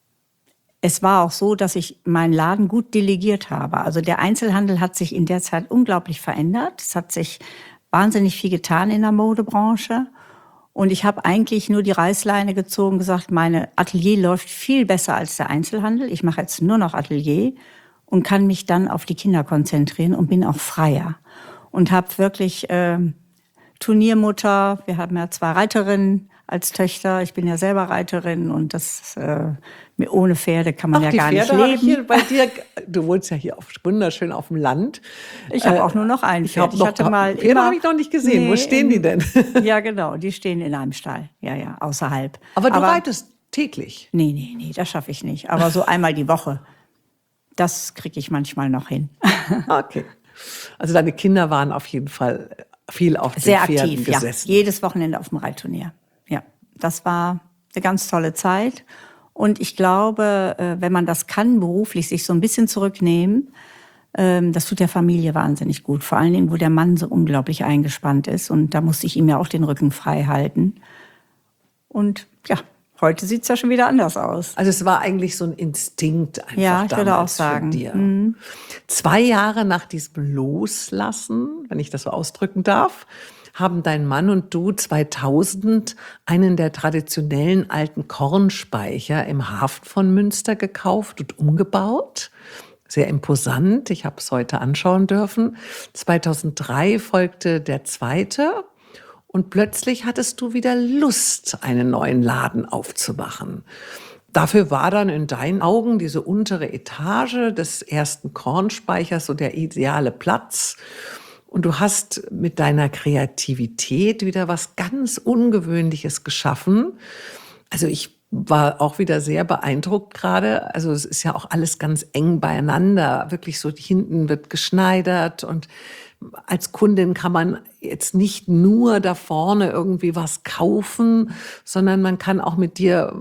es war auch so, dass ich meinen Laden gut delegiert habe. Also der Einzelhandel hat sich in der Zeit unglaublich verändert. Es hat sich wahnsinnig viel getan in der Modebranche. Und ich habe eigentlich nur die Reißleine gezogen, gesagt, meine Atelier läuft viel besser als der Einzelhandel. Ich mache jetzt nur noch Atelier. und kann mich dann auf die Kinder konzentrieren und bin auch freier. Und habe wirklich äh, Turniermutter, wir haben ja zwei Reiterinnen als Töchter, ich bin ja selber Reiterin und das äh, ohne Pferde kann man Ach, ja die gar Pferde nicht habe ich leben. hier bei dir. Du wohnst ja hier auf, wunderschön auf dem Land. Ich habe Äh, auch nur noch ein Ich, Pferd. hab Ich noch, hatte mal Pferde immer, habe ich noch nicht gesehen. Wo Nee, stehen in, die denn? Ja, genau, die stehen in einem Stall. Ja, ja, außerhalb. Aber du reitest täglich. Nee, nee, nee, das schaffe ich nicht. Aber so einmal die Woche, das kriege ich manchmal noch hin. Okay. Also deine Kinder waren auf jeden Fall viel auf den Sehr Pferden aktiv, ja. gesessen. Jedes Wochenende auf dem Reitturnier. Ja, das war eine ganz tolle Zeit. Und ich glaube, äh, wenn man das kann, beruflich sich so ein bisschen zurücknehmen, ähm, das tut der Familie wahnsinnig gut. Vor allen Dingen, wo der Mann so unglaublich eingespannt ist. Und da musste ich ihm ja auch den Rücken frei halten. Und ja, heute sieht's ja schon wieder anders aus. Also es war eigentlich so ein Instinkt einfach Ja, ich damals würde auch sagen. von dir. Mhm. Zwei Jahre nach diesem Loslassen, wenn ich das so ausdrücken darf, haben dein Mann und du zweitausend einen der traditionellen alten Kornspeicher im Hafen von Münster gekauft und umgebaut. Sehr imposant, ich habe es heute anschauen dürfen. zweitausenddrei folgte der zweite und plötzlich hattest du wieder Lust, einen neuen Laden aufzumachen. Dafür war dann in deinen Augen diese untere Etage des ersten Kornspeichers so der ideale Platz. Und du hast mit deiner Kreativität wieder was ganz Ungewöhnliches geschaffen. Also ich war auch wieder sehr beeindruckt gerade. Also es ist ja auch alles ganz eng beieinander. Wirklich so hinten wird geschneidert und als Kundin kann man jetzt nicht nur da vorne irgendwie was kaufen, sondern man kann auch mit dir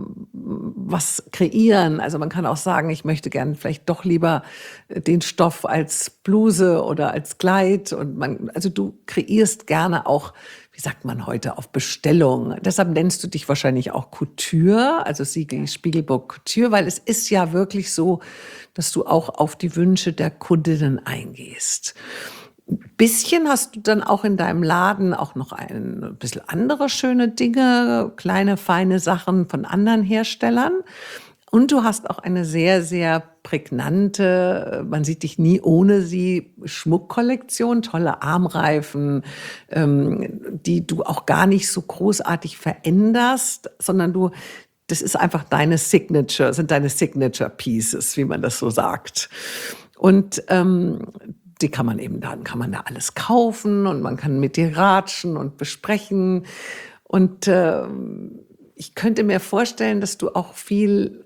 was kreieren. Also man kann auch sagen, ich möchte gern vielleicht doch lieber den Stoff als Bluse oder als Kleid. Und man, also du kreierst gerne auch, wie sagt man heute, auf Bestellung. Deshalb nennst du dich wahrscheinlich auch Couture, also Siegel Spiegelburg Couture, weil es ist ja wirklich so, dass du auch auf die Wünsche der Kundinnen eingehst. Ein bisschen hast du dann auch in deinem Laden auch noch ein bisschen andere schöne Dinge, kleine, feine Sachen von anderen Herstellern. Und du hast auch eine sehr, sehr prägnante, man sieht dich nie ohne sie, Schmuckkollektion, tolle Armreifen, ähm, die du auch gar nicht so großartig veränderst, sondern du, das ist einfach deine Signature, sind deine Signature Pieces, wie man das so sagt. Und ähm, die kann man eben, dann kann man da alles kaufen und man kann mit dir ratschen und besprechen. Und äh, ich könnte mir vorstellen, dass du auch viel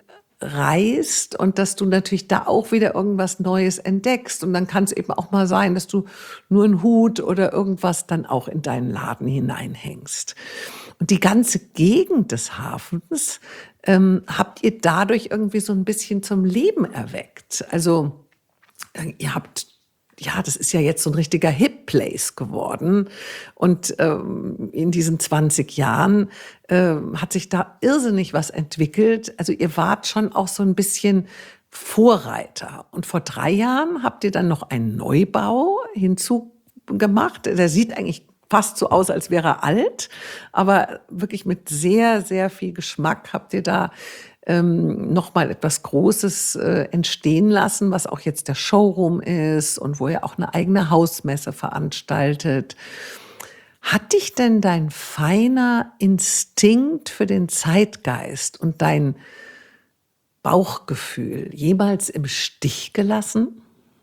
reist und dass du natürlich da auch wieder irgendwas Neues entdeckst. Und dann kann es eben auch mal sein, dass du nur einen Hut oder irgendwas dann auch in deinen Laden hineinhängst. Und die ganze Gegend des Hafens ähm, habt ihr dadurch irgendwie so ein bisschen zum Leben erweckt. Also äh, ihr habt ja, das ist ja jetzt so ein richtiger Hip-Place geworden. Und ähm, in diesen zwanzig Jahren äh, hat sich da irrsinnig was entwickelt. Also ihr wart schon auch so ein bisschen Vorreiter. Und vor drei Jahren habt ihr dann noch einen Neubau hinzugemacht. Der sieht eigentlich fast so aus, als wäre er alt. Aber wirklich mit sehr, sehr viel Geschmack habt ihr da Ähm, nochmal etwas Großes äh, entstehen lassen, was auch jetzt der Showroom ist und wo ihr auch eine eigene Hausmesse veranstaltet. Hat dich denn dein feiner Instinkt für den Zeitgeist und dein Bauchgefühl jemals im Stich gelassen?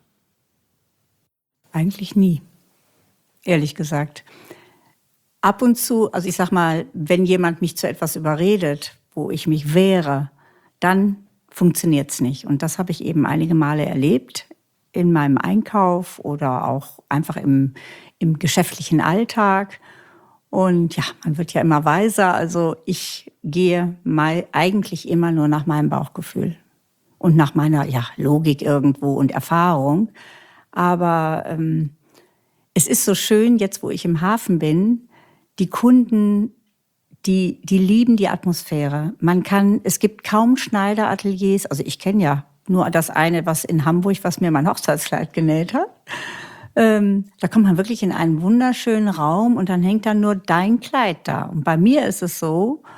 Eigentlich nie, ehrlich gesagt. Ab und zu, also ich sag mal, wenn jemand mich zu etwas überredet, wo ich mich wehre, dann funktioniert's nicht. Und das habe ich eben einige Male erlebt in meinem Einkauf oder auch einfach im, im geschäftlichen Alltag. Und ja, man wird ja immer weiser. Also ich gehe mal eigentlich immer nur nach meinem Bauchgefühl und nach meiner ja, Logik irgendwo und Erfahrung. Aber ähm, es ist so schön, jetzt wo ich im Hafen bin, die Kunden, Die, die lieben die Atmosphäre. Man kann, es gibt kaum Schneiderateliers. Also ich kenne ja nur das eine, was in Hamburg, was mir mein Hochzeitskleid genäht hat. Ähm, da kommt man wirklich in einen wunderschönen Raum und dann hängt dann nur dein Kleid da. Und bei mir ist es so,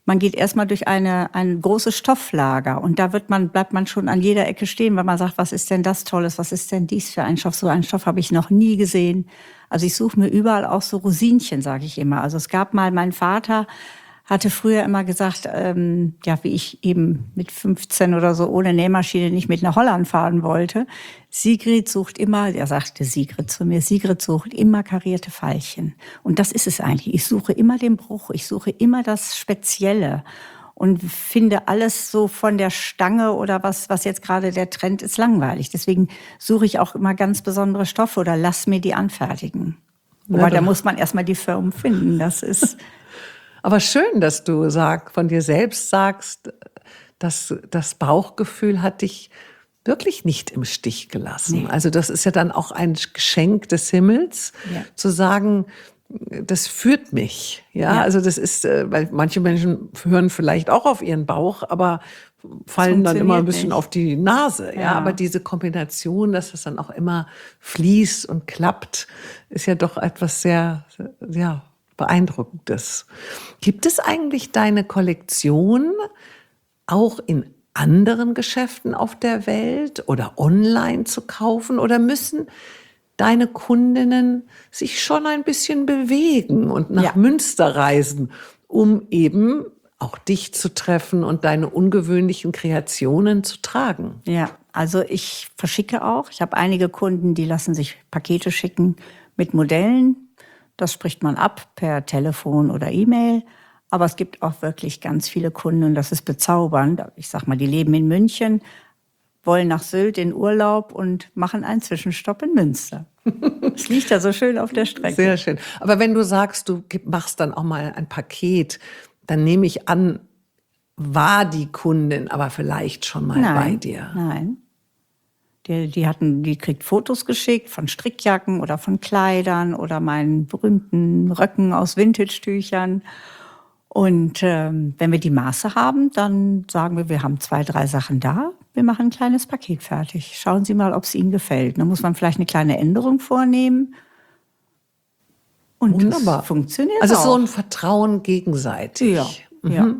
Man geht erstmal durch eine, ein großes Stofflager und da wird man, bleibt man schon an jeder Ecke stehen, weil man sagt, was ist denn das Tolles, was ist denn dies für ein Stoff? So einen Stoff habe ich noch nie gesehen. Also ich suche mir überall auch so Rosinchen, sage ich immer. Also es gab mal, mein Vater hatte früher immer gesagt, ähm, ja, wie ich eben mit fünfzehn oder so ohne Nähmaschine nicht mit nach Holland fahren wollte. Sigrid sucht immer, er sagte Sigrid zu mir, Sigrid sucht immer karierte Veilchen. Und das ist es eigentlich. Ich suche immer den Bruch, ich suche immer das Spezielle und finde alles so von der Stange oder was, was jetzt gerade der Trend ist, langweilig. Deswegen suche ich auch immer ganz besondere Stoffe oder lass mir die anfertigen. Wobei, da muss man erstmal die Firmen finden. Das ist... Aber schön, dass du sag, von dir selbst sagst, dass das Bauchgefühl hat dich wirklich nicht im Stich gelassen. Nee. Also das ist ja dann auch ein Geschenk des Himmels, Ja. zu sagen, das führt mich. Ja, Ja. also das ist, äh, weil manche Menschen hören vielleicht auch auf ihren Bauch, aber fallen dann immer ein funktioniert bisschen nicht. auf die Nase. Ja, Ja. aber diese Kombination, dass es dann auch immer fließt und klappt, ist ja doch etwas sehr, ja, Beeindruckendes. Gibt es eigentlich deine Kollektion auch in anderen Geschäften auf der Welt oder online zu kaufen? Oder müssen deine Kundinnen sich schon ein bisschen bewegen und nach Ja. Münster reisen, um eben auch dich zu treffen und deine ungewöhnlichen Kreationen zu tragen? Ja, also ich verschicke auch. Ich habe einige Kunden, die lassen sich Pakete schicken mit Modellen. Das spricht man ab per Telefon oder E-Mail. Aber es gibt auch wirklich ganz viele Kunden und das ist bezaubernd. Ich sag mal, die leben in München, wollen nach Sylt in Urlaub und machen einen Zwischenstopp in Münster. Es liegt ja so schön auf der Strecke. Sehr schön. Aber wenn du sagst, du gib- machst dann auch mal ein Paket, dann nehme ich an, war die Kundin aber vielleicht schon mal Nein, bei dir. nein. Die, die hatten, die kriegt Fotos geschickt von Strickjacken oder von Kleidern oder meinen berühmten Röcken aus Vintage-Tüchern. Und ähm, wenn wir die Maße haben, dann sagen wir, wir haben zwei, drei Sachen da. Wir machen ein kleines Paket fertig. Schauen Sie mal, ob es Ihnen gefällt. Dann muss man vielleicht eine kleine Änderung vornehmen. Und Wunderbar. das funktioniert Also auch. so ein Vertrauen gegenseitig. Ja, ja.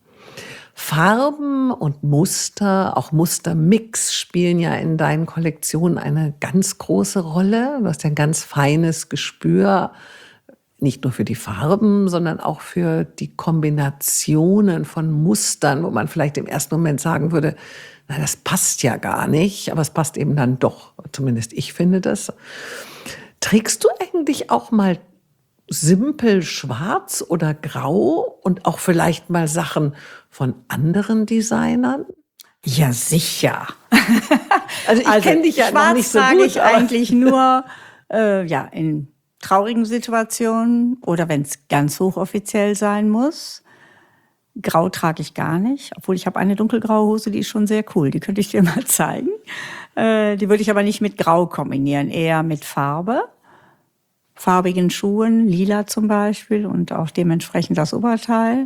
Farben und Muster, auch Mustermix spielen ja in deinen Kollektionen eine ganz große Rolle. Du hast ja ein ganz feines Gespür, nicht nur für die Farben, sondern auch für die Kombinationen von Mustern, wo man vielleicht im ersten Moment sagen würde, na, das passt ja gar nicht, aber es passt eben dann doch. Zumindest ich finde das. Trägst du eigentlich auch mal simpel schwarz oder grau und auch vielleicht mal Sachen von anderen Designern? Ja, sicher. Also ich kenne dich ja schwarz noch nicht so trage gut. ich aber- eigentlich nur äh, ja, in traurigen Situationen oder wenn es ganz hochoffiziell sein muss. Grau trage ich gar nicht, obwohl ich habe eine dunkelgraue Hose, die ist schon sehr cool. Die könnte ich dir mal zeigen. Äh, die würde ich aber nicht mit Grau kombinieren, eher mit Farbe. Farbigen Schuhen, lila zum Beispiel und auch dementsprechend das Oberteil.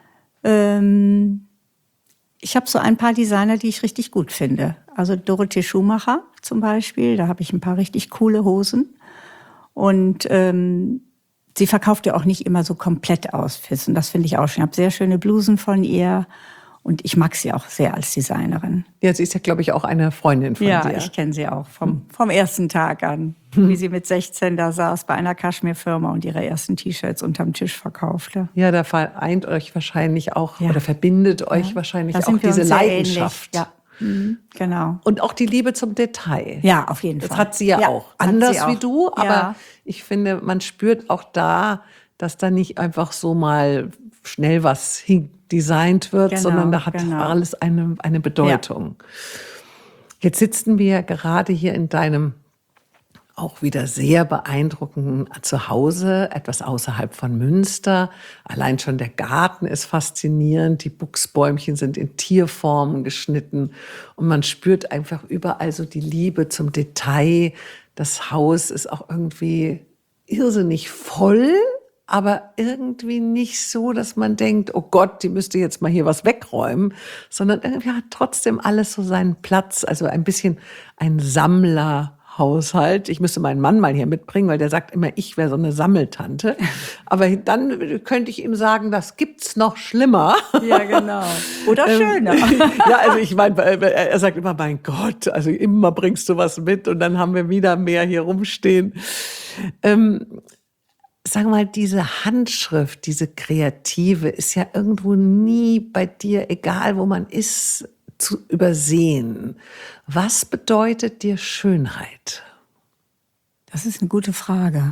Ähm, ich habe so ein paar Designer, die ich richtig gut finde. Also Dorothee Schumacher zum Beispiel, da habe ich ein paar richtig coole Hosen. Und ähm, sie verkauft ja auch nicht immer so komplett Outfits. Und das finde ich auch schön. Ich habe sehr schöne Blusen von ihr. Und ich mag sie auch sehr als Designerin. Ja, sie ist ja, glaube ich, auch eine Freundin von Ja, dir. ich kenne sie auch vom, vom ersten Tag an. Wie sie mit sechzehn da saß bei einer Kaschmirfirma und ihre ersten T-Shirts unterm Tisch verkaufte. Ja, da vereint euch wahrscheinlich auch Ja. oder verbindet euch wahrscheinlich Da auch sind wir diese uns sehr Leidenschaft. ähnlich. Ja, mhm, genau. Und auch die Liebe zum Detail. Ja, auf jeden Fall. Das hat sie ja, Ja, auch. hat Anders sie auch. wie du, aber Ja. ich finde, man spürt auch da, dass da nicht einfach so mal schnell was hin designt wird, Genau, sondern da hat genau. alles eine, eine Bedeutung. Jetzt sitzen wir gerade hier in deinem auch wieder sehr beeindruckenden Zuhause, etwas außerhalb von Münster. Allein schon der Garten ist faszinierend. Die Buchsbäumchen sind in Tierformen geschnitten. Und man spürt einfach überall so die Liebe zum Detail. Das Haus ist auch irgendwie irrsinnig voll, aber irgendwie nicht so, dass man denkt, oh Gott, die müsste jetzt mal hier was wegräumen, sondern irgendwie hat trotzdem alles so seinen Platz. Also ein bisschen ein Sammlerhaus Haushalt. Ich müsste meinen Mann mal hier mitbringen, weil der sagt immer, ich wäre so eine Sammeltante. Aber dann könnte ich ihm sagen, das gibt's noch schlimmer. Ja, genau. Oder schöner. Ja, also ich meine, er sagt immer, mein Gott, also immer bringst du was mit und dann haben wir wieder mehr hier rumstehen. Ähm, Sag mal, diese Handschrift, diese Kreative ist ja irgendwo nie bei dir, egal wo man ist, zu übersehen. Was bedeutet dir Schönheit? Das ist eine gute Frage.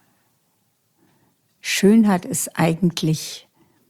Schönheit ist eigentlich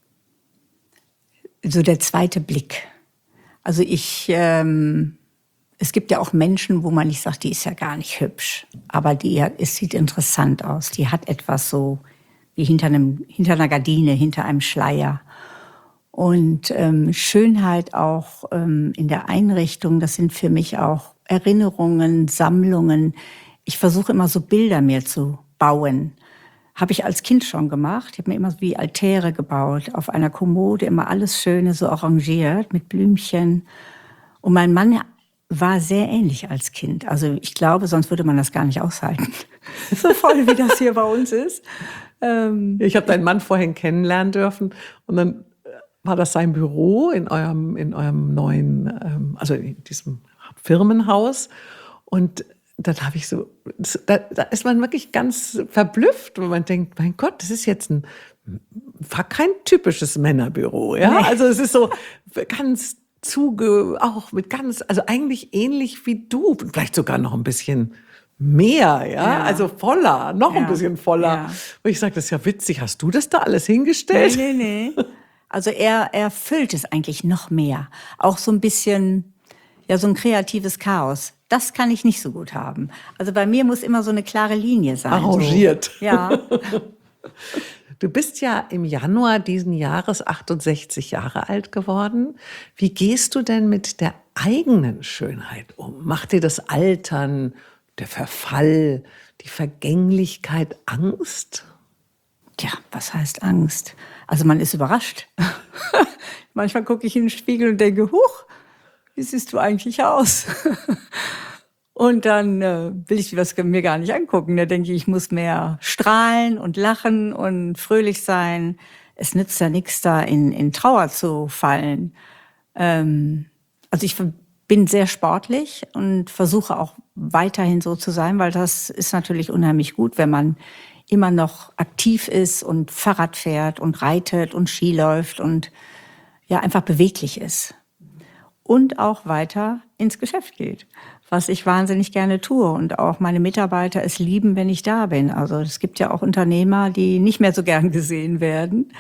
so der zweite Blick. Also ich, ähm, es gibt ja auch Menschen, wo man nicht sagt, die ist ja gar nicht hübsch, aber die, es sieht interessant aus. Die hat etwas so wie hinter einem, hinter einer Gardine, hinter einem Schleier. Und ähm, Schönheit auch ähm, in der Einrichtung, das sind für mich auch Erinnerungen, Sammlungen. Ich versuche immer so Bilder mir zu bauen. Habe ich als Kind schon gemacht. Ich habe mir immer wie Altäre gebaut, auf einer Kommode, immer alles Schöne so arrangiert mit Blümchen. Und mein Mann war sehr ähnlich als Kind. Also ich glaube, sonst würde man das gar nicht aushalten. So voll, wie das hier bei uns ist. Ähm, ich habe deinen Mann vorhin kennenlernen dürfen und dann war das sein Büro in eurem, in eurem neuen, ähm, also in diesem Firmenhaus. Und dann habe ich so, da, da ist man wirklich ganz verblüfft, wenn man denkt, mein Gott, das ist jetzt ein, war kein typisches Männerbüro, ja? Nee. Also es ist so ganz zuge, auch mit ganz, also eigentlich ähnlich wie du, vielleicht sogar noch ein bisschen mehr, ja, Ja. also voller, noch Ja. ein bisschen voller. Ja. Und ich sage, das ist ja witzig, hast du das da alles hingestellt? Nee, nee, nee. Also er, er füllt es eigentlich noch mehr. Auch so ein bisschen, ja, so ein kreatives Chaos. Das kann ich nicht so gut haben. Also bei mir muss immer so eine klare Linie sein. Arrangiert. So. Ja. Du bist ja im Januar diesen Jahres achtundsechzig Jahre alt geworden. Wie gehst du denn mit der eigenen Schönheit um? Macht dir das Altern, der Verfall, die Vergänglichkeit Angst? Tja, was heißt Angst? Also man ist überrascht. Manchmal gucke ich in den Spiegel und denke, huch, wie siehst du eigentlich aus? Und dann äh, will ich das mir gar nicht angucken. Da denke ich, ich muss mehr strahlen und lachen und fröhlich sein. Es nützt ja nichts, da in, in Trauer zu fallen. Ähm, also ich bin sehr sportlich und versuche auch weiterhin so zu sein, weil das ist natürlich unheimlich gut, wenn man immer noch aktiv ist und Fahrrad fährt und reitet und Ski läuft und ja einfach beweglich ist. Und auch weiter ins Geschäft geht, was ich wahnsinnig gerne tue. Und auch meine Mitarbeiter es lieben, wenn ich da bin. Also es gibt ja auch Unternehmer, die nicht mehr so gern gesehen werden.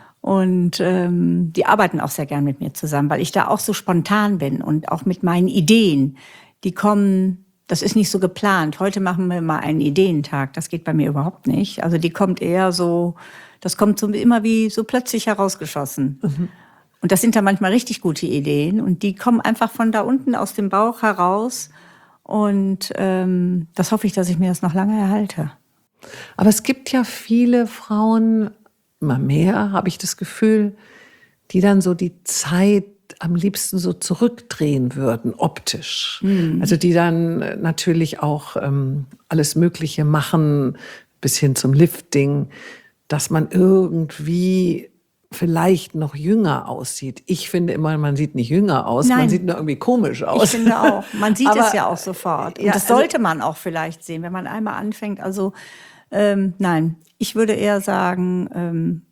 Und ähm, die arbeiten auch sehr gern mit mir zusammen, weil ich da auch so spontan bin und auch mit meinen Ideen. Die kommen, das ist nicht so geplant. Heute machen wir mal einen Ideentag. Das geht bei mir überhaupt nicht. Also die kommt eher so, das kommt so immer wie so plötzlich herausgeschossen. Mhm. Und das sind dann manchmal richtig gute Ideen und die kommen einfach von da unten aus dem Bauch heraus und ähm, das hoffe ich, dass ich mir das noch lange erhalte. Aber es gibt ja viele Frauen, immer mehr habe ich das Gefühl, die dann so die Zeit am liebsten so zurückdrehen würden, optisch. Mhm. Also die dann natürlich auch ähm, alles Mögliche machen, bis hin zum Lifting, dass man irgendwie vielleicht noch jünger aussieht. Ich finde immer, man sieht nicht jünger aus, Nein. man sieht nur irgendwie komisch aus. Ich finde auch. Man sieht Aber, es ja auch sofort. Und ja, das sollte man auch vielleicht sehen, wenn man einmal anfängt. Also ähm, nein, ich würde eher sagen, ähm,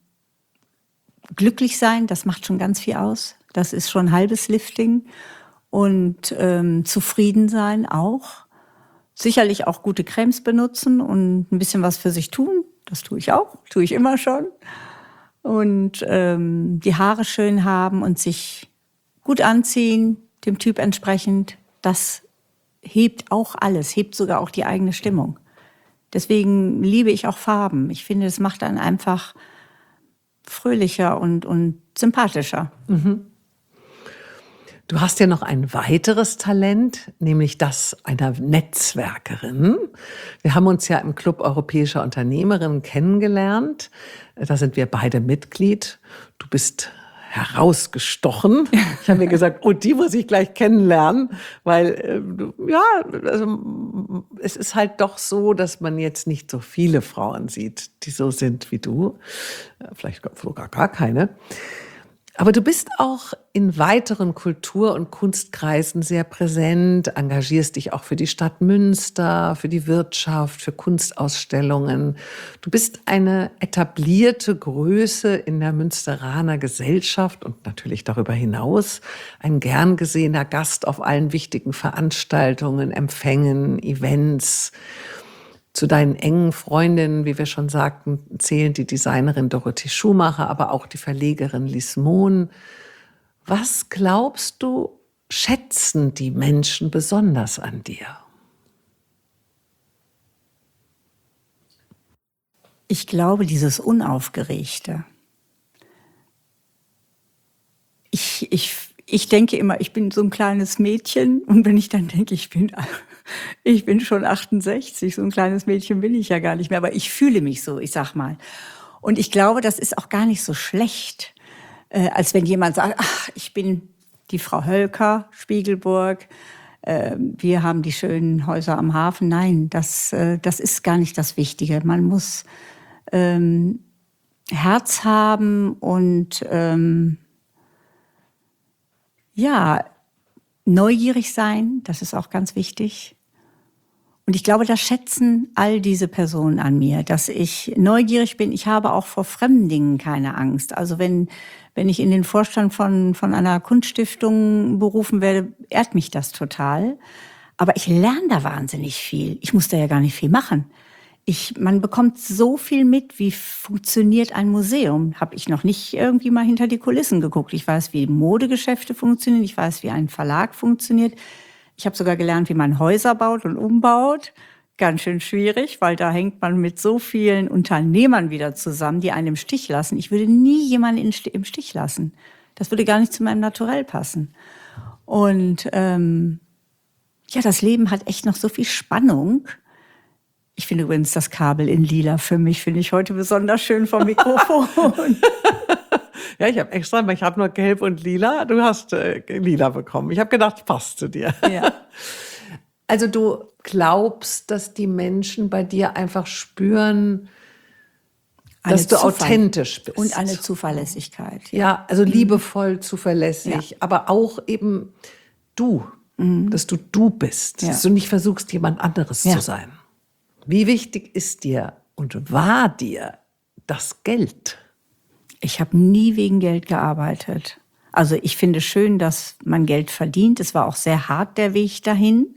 glücklich sein, das macht schon ganz viel aus. Das ist schon halbes Lifting. Und ähm, zufrieden sein auch. Sicherlich auch gute Cremes benutzen und ein bisschen was für sich tun. Das tue ich auch, tue ich immer schon. Und ähm, die Haare schön haben und sich gut anziehen, dem Typ entsprechend, das hebt auch alles, hebt sogar auch die eigene Stimmung. Deswegen liebe ich auch Farben. Ich finde, es macht einen einfach fröhlicher und, und sympathischer. Mhm. Du hast ja noch ein weiteres Talent, nämlich das einer Netzwerkerin. Wir haben uns ja im Club Europäischer Unternehmerinnen kennengelernt. Da sind wir beide Mitglied. Du bist herausgestochen. Ich habe mir gesagt, oh, die muss ich gleich kennenlernen, weil äh, ja, also, es ist halt doch so, dass man jetzt nicht so viele Frauen sieht, die so sind wie du. Vielleicht sogar gar keine. Aber du bist auch in weiteren Kultur- und Kunstkreisen sehr präsent, engagierst dich auch für die Stadt Münster, für die Wirtschaft, für Kunstausstellungen. Du bist eine etablierte Größe in der Münsteraner Gesellschaft und natürlich darüber hinaus ein gern gesehener Gast auf allen wichtigen Veranstaltungen, Empfängen, Events. Zu deinen engen Freundinnen, wie wir schon sagten, zählen die Designerin Dorothee Schumacher, aber auch die Verlegerin Lies Mohn. Was glaubst du, schätzen die Menschen besonders an dir? Ich glaube, dieses Unaufgeregte. Ich, ich, ich denke immer, ich bin so ein kleines Mädchen und wenn ich dann denke, ich bin... Ich bin schon achtundsechzig, so ein kleines Mädchen bin ich ja gar nicht mehr, aber ich fühle mich so, ich sag mal. Und ich glaube, das ist auch gar nicht so schlecht, äh, als wenn jemand sagt, ach, ich bin die Frau Hölker, Spiegelburg, äh, wir haben die schönen Häuser am Hafen. Nein, das, äh, das ist gar nicht das Wichtige. Man muss ähm, Herz haben und ähm, ja, neugierig sein, das ist auch ganz wichtig. Und ich glaube, das schätzen all diese Personen an mir, dass ich neugierig bin. Ich habe auch vor fremden Dingen keine Angst. Also wenn, wenn ich in den Vorstand von, von einer Kunststiftung berufen werde, ehrt mich das total. Aber ich lerne da wahnsinnig viel. Ich muss da ja gar nicht viel machen. Ich, man bekommt so viel mit, wie funktioniert ein Museum. Habe ich noch nicht irgendwie mal hinter die Kulissen geguckt. Ich weiß, wie Modegeschäfte funktionieren. Ich weiß, wie ein Verlag funktioniert. Ich habe sogar gelernt, wie man Häuser baut und umbaut. Ganz schön schwierig, weil da hängt man mit so vielen Unternehmern wieder zusammen, die einen im Stich lassen. Ich würde nie jemanden im Stich lassen. Das würde gar nicht zu meinem Naturell passen. Und ähm, ja, das Leben hat echt noch so viel Spannung. Ich finde übrigens das Kabel in Lila für mich, finde ich heute besonders schön vom Mikrofon. Ja, ich habe extra, ich habe nur gelb und lila. Du hast äh, lila bekommen. Ich habe gedacht, passt zu dir. Ja. Also du glaubst, dass die Menschen bei dir einfach spüren, Eine dass du Zuver- authentisch bist. Und eine Zuverlässigkeit. Ja, Ja, also liebevoll, zuverlässig, Ja. aber auch eben du, dass du du bist, Ja. dass du nicht versuchst, jemand anderes Ja. zu sein. Wie wichtig ist dir und war dir das Geld? Ich habe nie wegen Geld gearbeitet. Also ich finde schön, dass man Geld verdient. Es war auch sehr hart, der Weg dahin.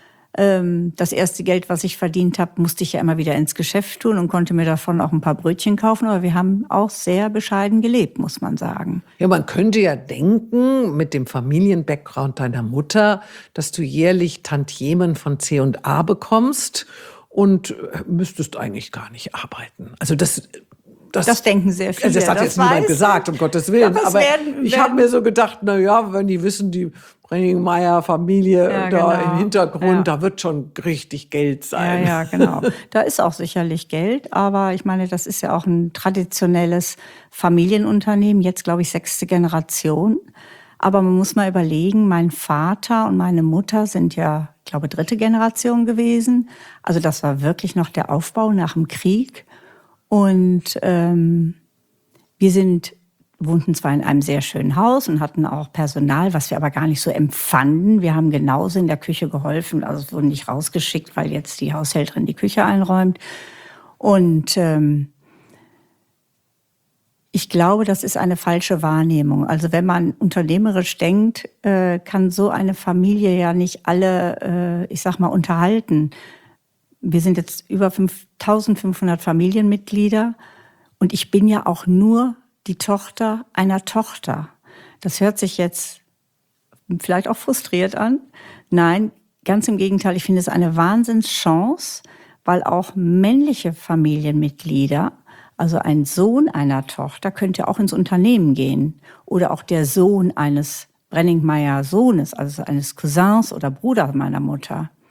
Das erste Geld, was ich verdient habe, musste ich ja immer wieder ins Geschäft tun und konnte mir davon auch ein paar Brötchen kaufen. Aber wir haben auch sehr bescheiden gelebt, muss man sagen. Ja, man könnte ja denken, mit dem Familienbackground deiner Mutter, dass du jährlich Tantiemen von C und A bekommst und müsstest eigentlich gar nicht arbeiten. Also das... Das, Das denken sehr viele. Also das hat das jetzt niemand weiß gesagt, um Gottes Willen. Aber es Aber werden- ich werden- habe mir so gedacht, na ja, wenn die wissen, die Brenningmeier-Familie Ja, da genau. im Hintergrund, Ja. da wird schon richtig Geld Ja, sein. ja, genau. Da ist auch sicherlich Geld, aber ich meine, das ist ja auch ein traditionelles Familienunternehmen, jetzt glaube ich sechste Generation. Aber man muss mal überlegen, mein Vater und meine Mutter sind ja, ich glaube, dritte Generation gewesen. Also das war wirklich noch der Aufbau nach dem Krieg. Und ähm, wir sind, wohnten zwar in einem sehr schönen Haus und hatten auch Personal, was wir aber gar nicht so empfanden. Wir haben genauso in der Küche geholfen, also es wurden nicht rausgeschickt, weil jetzt die Haushälterin die Küche einräumt. Und ähm, ich glaube, das ist eine falsche Wahrnehmung. Also wenn man unternehmerisch denkt, äh, kann so eine Familie ja nicht alle, äh, ich sag mal, unterhalten. Wir sind jetzt über eintausendfünfhundert Familienmitglieder und ich bin ja auch nur die Tochter einer Tochter. Das hört sich jetzt vielleicht auch frustriert an. Nein, ganz im Gegenteil, ich finde es eine Wahnsinnschance, weil auch männliche Familienmitglieder, also ein Sohn einer Tochter, könnte auch ins Unternehmen gehen oder auch der Sohn eines Brenningmeier Sohnes, also eines Cousins oder Bruders meiner Mutter.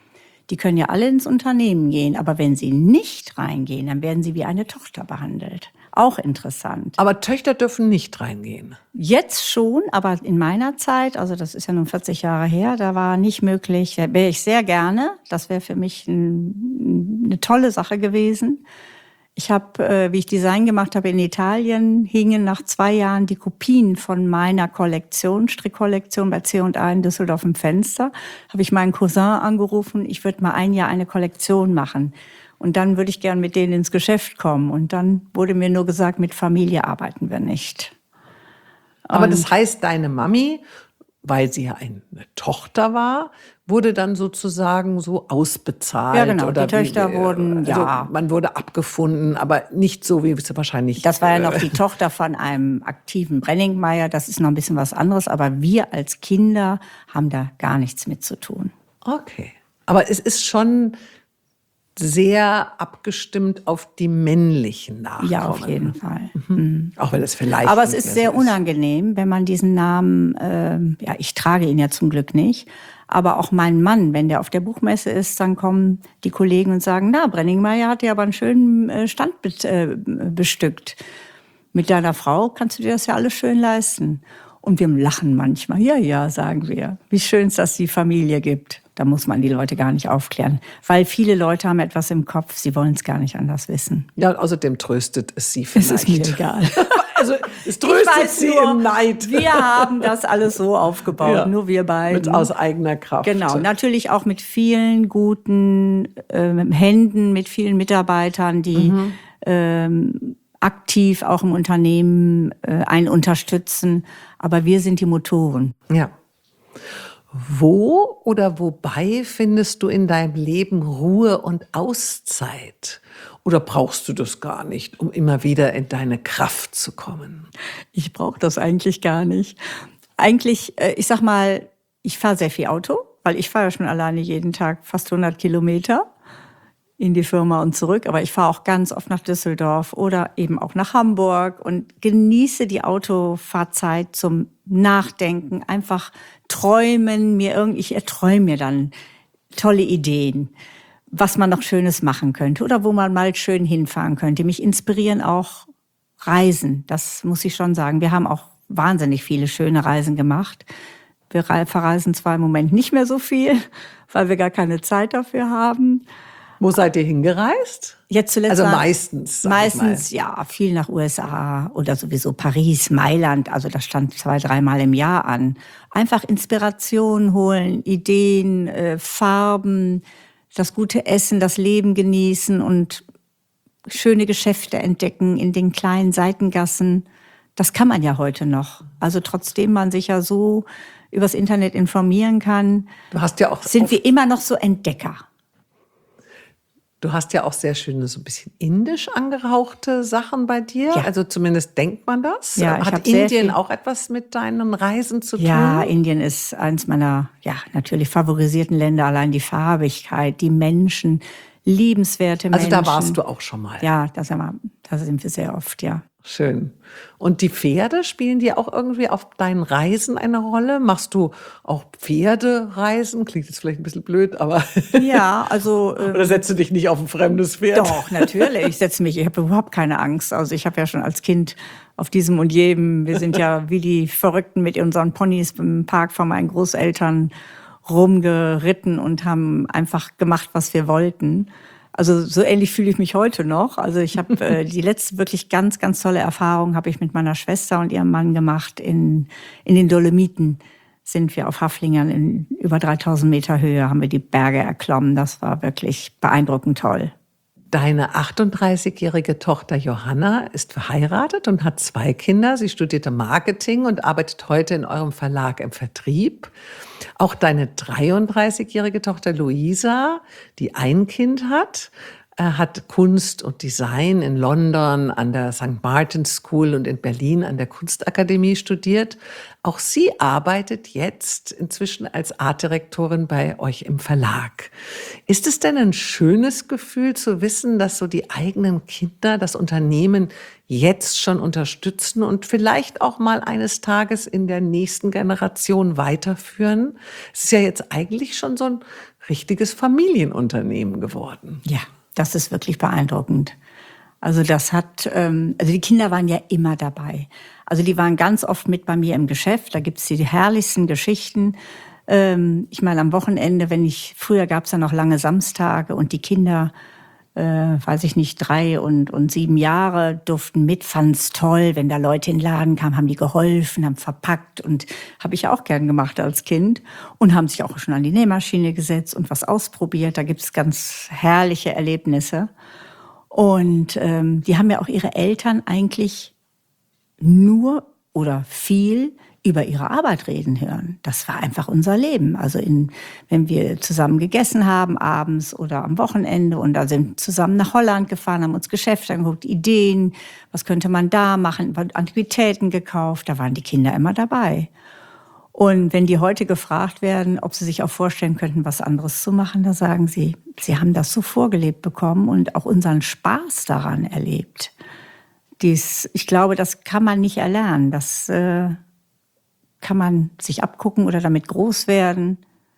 Die können ja alle ins Unternehmen gehen, aber wenn sie nicht reingehen, dann werden sie wie eine Tochter behandelt. Auch interessant. Aber Töchter dürfen nicht reingehen. Jetzt schon, aber in meiner Zeit, also das ist ja nun vierzig Jahre her, da war nicht möglich, da wäre ich sehr gerne, das wäre für mich ein, eine tolle Sache gewesen. Ich habe, äh, wie ich Design gemacht habe in Italien, hingen nach zwei Jahren die Kopien von meiner Kollektion, Strickkollektion bei C und A in Düsseldorf im Fenster. Habe ich meinen Cousin angerufen, ich würde mal ein Jahr eine Kollektion machen. Und dann würde ich gern mit denen ins Geschäft kommen. Und dann wurde mir nur gesagt, mit Familie arbeiten wir nicht. Aber Und das heißt, deine Mami, weil sie ja eine Tochter war, wurde dann sozusagen so ausbezahlt. Ja, genau, oder die Töchter wie, wurden, also ja. Man wurde abgefunden, aber nicht so, wie es wahrscheinlich... Das war ja noch die Tochter von einem aktiven Brenningmeier. Das ist noch ein bisschen was anderes. Aber wir als Kinder haben da gar nichts mit zu tun. Okay. Aber es ist schon sehr abgestimmt auf die männlichen Nachkommen. Ja, auf jeden Fall. Mhm. Auch wenn es vielleicht Aber es nicht ist mehr sehr so ist. unangenehm, wenn man diesen Namen, ähm, ja, ich trage ihn ja zum Glück nicht, aber auch mein Mann, wenn der auf der Buchmesse ist, dann kommen die Kollegen und sagen, na, Brenningmeier hat ja aber einen schönen äh, Stand be äh, bestückt. Mit deiner Frau kannst du dir das ja alles schön leisten. Und wir lachen manchmal. Ja, ja, sagen wir. Wie schön es, dass es die Familie gibt. Da muss man die Leute gar nicht aufklären. Weil viele Leute haben etwas im Kopf, sie wollen es gar nicht anders wissen. Ja, und außerdem tröstet es sie Es vielleicht. ist mir egal. Also es tröstet Ich weiß sie nur, im Neid. Wir haben das alles so aufgebaut, Ja, nur wir beiden. Mit aus eigener Kraft. Genau, natürlich auch mit vielen guten ähm, Händen, mit vielen Mitarbeitern, die mhm. ähm, aktiv auch im Unternehmen äh, einen unterstützen. Aber wir sind die Motoren. Ja. Wo oder wobei findest du in deinem Leben Ruhe und Auszeit? Oder brauchst du das gar nicht, um immer wieder in deine Kraft zu kommen? Ich brauche das eigentlich gar nicht. Eigentlich, äh, ich sag mal, ich fahre sehr viel Auto, weil ich fahre ja schon alleine jeden Tag fast hundert Kilometer in die Firma und zurück. Aber ich fahre auch ganz oft nach Düsseldorf oder eben auch nach Hamburg und genieße die Autofahrzeit zum Nachdenken, einfach träumen, mir irgendwie, ich erträume mir dann tolle Ideen, was man noch Schönes machen könnte oder wo man mal schön hinfahren könnte. Mich inspirieren auch Reisen, das muss ich schon sagen. Wir haben auch wahnsinnig viele schöne Reisen gemacht. Wir verreisen zwar im Moment nicht mehr so viel, weil wir gar keine Zeit dafür haben. Wo seid ihr hingereist? Jetzt zuletzt also war, meistens. Sag meistens, ich mal. ja, viel nach U S A oder sowieso Paris, Mailand. Also das stand zwei, dreimal im Jahr an. Einfach Inspiration holen, Ideen, äh, Farben, das gute Essen, das Leben genießen und schöne Geschäfte entdecken in den kleinen Seitengassen. Das kann man ja heute noch. Also trotzdem man sich ja so übers Internet informieren kann, Du hast ja auch sind wir immer noch so Entdecker. Du hast ja auch sehr schöne, so ein bisschen indisch angehauchte Sachen bei dir. Ja. Also zumindest denkt man das. Ja, ich hab Hat sehr Indien viel- auch etwas mit deinen Reisen zu Ja, tun? Indien ist eins meiner, ja, natürlich favorisierten Länder. Allein die Farbigkeit, die Menschen, liebenswerte Also Menschen. da warst du auch schon mal. Ja, da sind wir, da sind wir sehr oft, ja. Schön. Und die Pferde, spielen die auch irgendwie auf deinen Reisen eine Rolle? Machst du auch Pferdereisen? Klingt jetzt vielleicht ein bisschen blöd, aber Ja, also äh, oder setzt du dich nicht auf ein fremdes Pferd? doch, natürlich. Ich setze mich, ich habe überhaupt keine Angst. Also ich habe ja schon als Kind auf diesem und jedem, wir sind ja wie die Verrückten mit unseren Ponys im Park von meinen Großeltern rumgeritten und haben einfach gemacht, was wir wollten. Also so ähnlich fühle ich mich heute noch. Also ich habe äh, die letzte wirklich ganz, ganz tolle Erfahrung habe ich mit meiner Schwester und ihrem Mann gemacht. In, in den Dolomiten sind wir auf Haflingern in über dreitausend Meter Höhe, haben wir die Berge erklommen. Das war wirklich beeindruckend toll. Deine achtunddreißigjährige Tochter Johanna ist verheiratet und hat zwei Kinder. Sie studierte Marketing und arbeitet heute in eurem Verlag im Vertrieb. Auch deine dreiunddreißigjährige Tochter Luisa, die ein Kind hat, äh, hat Kunst und Design in London an der Sankt Martin's School und in Berlin an der Kunstakademie studiert. Auch sie arbeitet jetzt inzwischen als Artdirektorin bei euch im Verlag. Ist es denn ein schönes Gefühl zu wissen, dass so die eigenen Kinder das Unternehmen jetzt schon unterstützen und vielleicht auch mal eines Tages in der nächsten Generation weiterführen? Es ist ja jetzt eigentlich schon so ein richtiges Familienunternehmen geworden. Ja, das ist wirklich beeindruckend. Also das hat, ähm, also die Kinder waren ja immer dabei. Also die waren ganz oft mit bei mir im Geschäft. Da gibt's die herrlichsten Geschichten. Ähm, ich meine, am Wochenende, wenn ich, früher gab's ja noch lange Samstage und die Kinder, äh, weiß ich nicht, drei und, und sieben Jahre durften mit, fanden's toll. Wenn da Leute in den Laden kamen, haben die geholfen, haben verpackt und habe ich auch gern gemacht als Kind und haben sich auch schon an die Nähmaschine gesetzt und was ausprobiert. Da gibt's ganz herrliche Erlebnisse. Und ähm, die haben ja auch ihre Eltern eigentlich nur oder viel über ihre Arbeit reden hören. Das war einfach unser Leben. Also in, wenn wir zusammen gegessen haben, abends oder am Wochenende und da sind zusammen nach Holland gefahren, haben uns Geschäfte angeguckt, Ideen, was könnte man da machen, Antiquitäten gekauft, da waren die Kinder immer dabei. Und wenn die heute gefragt werden, ob sie sich auch vorstellen könnten, was anderes zu machen, da sagen sie, sie haben das so vorgelebt bekommen und auch unseren Spaß daran erlebt. Dies, ich glaube, das kann man nicht erlernen. Das äh, kann man sich abgucken oder damit groß werden.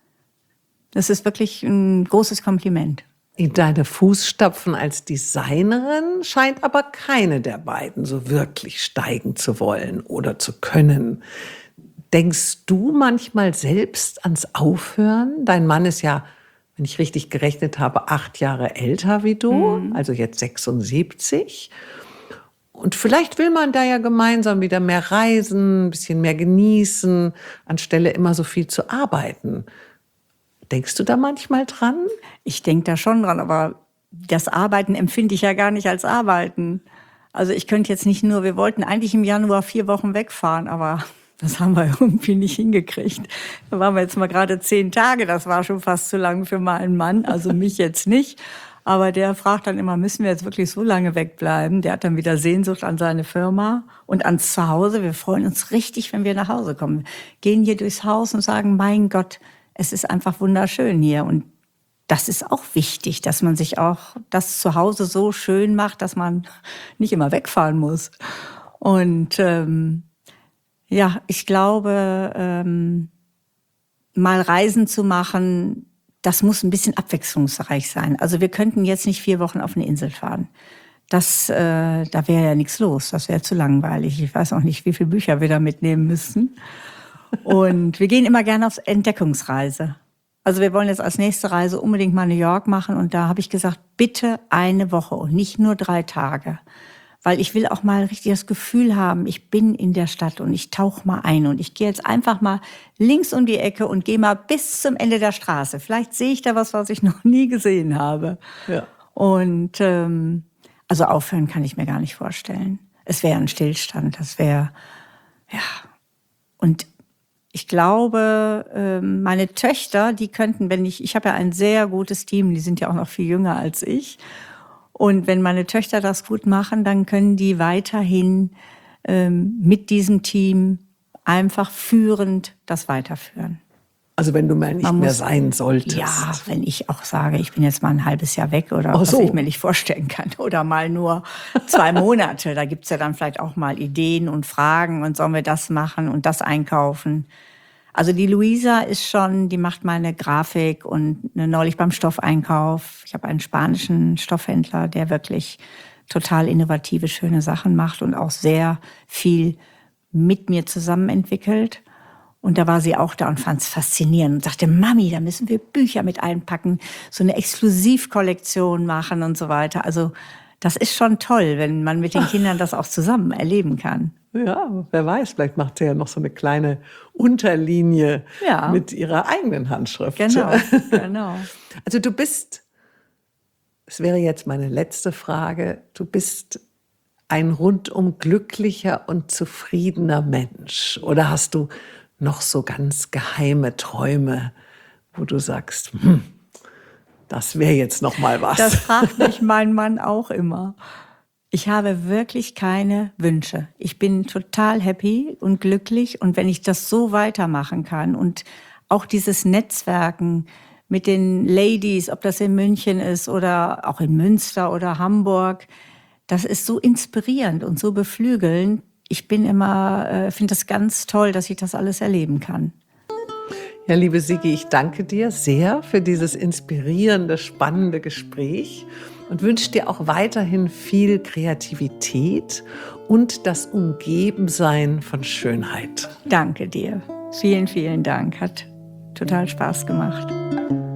Das ist wirklich ein großes Kompliment. In deine Fußstapfen als Designerin scheint aber keine der beiden so wirklich steigen zu wollen oder zu können. Denkst du manchmal selbst ans Aufhören? Dein Mann ist ja, wenn ich richtig gerechnet habe, acht Jahre älter wie du, mhm. also jetzt sechsundsiebzig. Und vielleicht will man da ja gemeinsam wieder mehr reisen, ein bisschen mehr genießen, anstelle immer so viel zu arbeiten. Denkst du da manchmal dran? Ich denke da schon dran, aber das Arbeiten empfinde ich ja gar nicht als Arbeiten. Also ich könnte jetzt nicht nur, wir wollten eigentlich im Januar vier Wochen wegfahren, aber das haben wir irgendwie nicht hingekriegt. Da waren wir jetzt mal gerade zehn Tage, das war schon fast zu lang für meinen Mann, also mich jetzt nicht. Aber der fragt dann immer, müssen wir jetzt wirklich so lange wegbleiben? Der hat dann wieder Sehnsucht an seine Firma und ans Zuhause. Wir freuen uns richtig, wenn wir nach Hause kommen. Wir gehen hier durchs Haus und sagen, mein Gott, es ist einfach wunderschön hier. Und das ist auch wichtig, dass man sich auch das Zuhause so schön macht, dass man nicht immer wegfahren muss. Und ähm, ja, ich glaube, ähm, mal Reisen zu machen, das muss ein bisschen abwechslungsreich sein. Also wir könnten jetzt nicht vier Wochen auf eine Insel fahren. Das, äh, da wäre ja nichts los. Das wäre zu langweilig. Ich weiß auch nicht, wie viele Bücher wir da mitnehmen müssten. Und wir gehen immer gerne auf Entdeckungsreise. Also wir wollen jetzt als nächste Reise unbedingt mal New York machen. Und da habe ich gesagt, bitte eine Woche und nicht nur drei Tage. Weil ich will auch mal richtig das Gefühl haben, ich bin in der Stadt und ich tauche mal ein. Und ich gehe jetzt einfach mal links um die Ecke und gehe mal bis zum Ende der Straße. Vielleicht sehe ich da was, was ich noch nie gesehen habe. Ja. Und ähm, also aufhören kann ich mir gar nicht vorstellen. Es wäre ein Stillstand, das wäre, ja. Und ich glaube, ähm, meine Töchter, die könnten, wenn ich, ich habe ja ein sehr gutes Team, die sind ja auch noch viel jünger als ich. Und wenn meine Töchter das gut machen, dann können die weiterhin ähm, mit diesem Team einfach führend das weiterführen. Also wenn du mal nicht Man mehr muss, sein solltest. Ja, wenn ich auch sage, ich bin jetzt mal ein halbes Jahr weg oder Ach so. was ich mir nicht vorstellen kann. Oder mal nur zwei Monate. Da gibt's ja dann vielleicht auch mal Ideen und Fragen und sollen wir das machen und das einkaufen. Also die Luisa ist schon, die macht meine Grafik und neulich beim Stoffeinkauf. Ich habe einen spanischen Stoffhändler, der wirklich total innovative, schöne Sachen macht und auch sehr viel mit mir zusammen entwickelt. Und da war sie auch da und fand es faszinierend und sagte, Mami, da müssen wir Bücher mit einpacken, so eine Exklusivkollektion machen und so weiter. Also das ist schon toll, wenn man mit den Kindern das auch zusammen erleben kann. Ja, wer weiß, vielleicht macht sie ja noch so eine kleine Unterlinie ja. mit ihrer eigenen Handschrift. Genau, genau. Also du bist, es wäre jetzt meine letzte Frage, du bist ein rundum glücklicher und zufriedener Mensch. Oder hast du noch so ganz geheime Träume, wo du sagst, hm, das wäre jetzt noch mal was? Das fragt mich mein Mann auch immer. Ich habe wirklich keine Wünsche. Ich bin total happy und glücklich. Und wenn ich das so weitermachen kann und auch dieses Netzwerken mit den Ladies, ob das in München ist oder auch in Münster oder Hamburg, das ist so inspirierend und so beflügelnd. Ich bin immer, äh, finde das ganz toll, dass ich das alles erleben kann. Ja, liebe Sigi, ich danke dir sehr für dieses inspirierende, spannende Gespräch und wünsche dir auch weiterhin viel Kreativität und das Umgebensein von Schönheit. Danke dir. Vielen, vielen Dank. Hat total Spaß gemacht.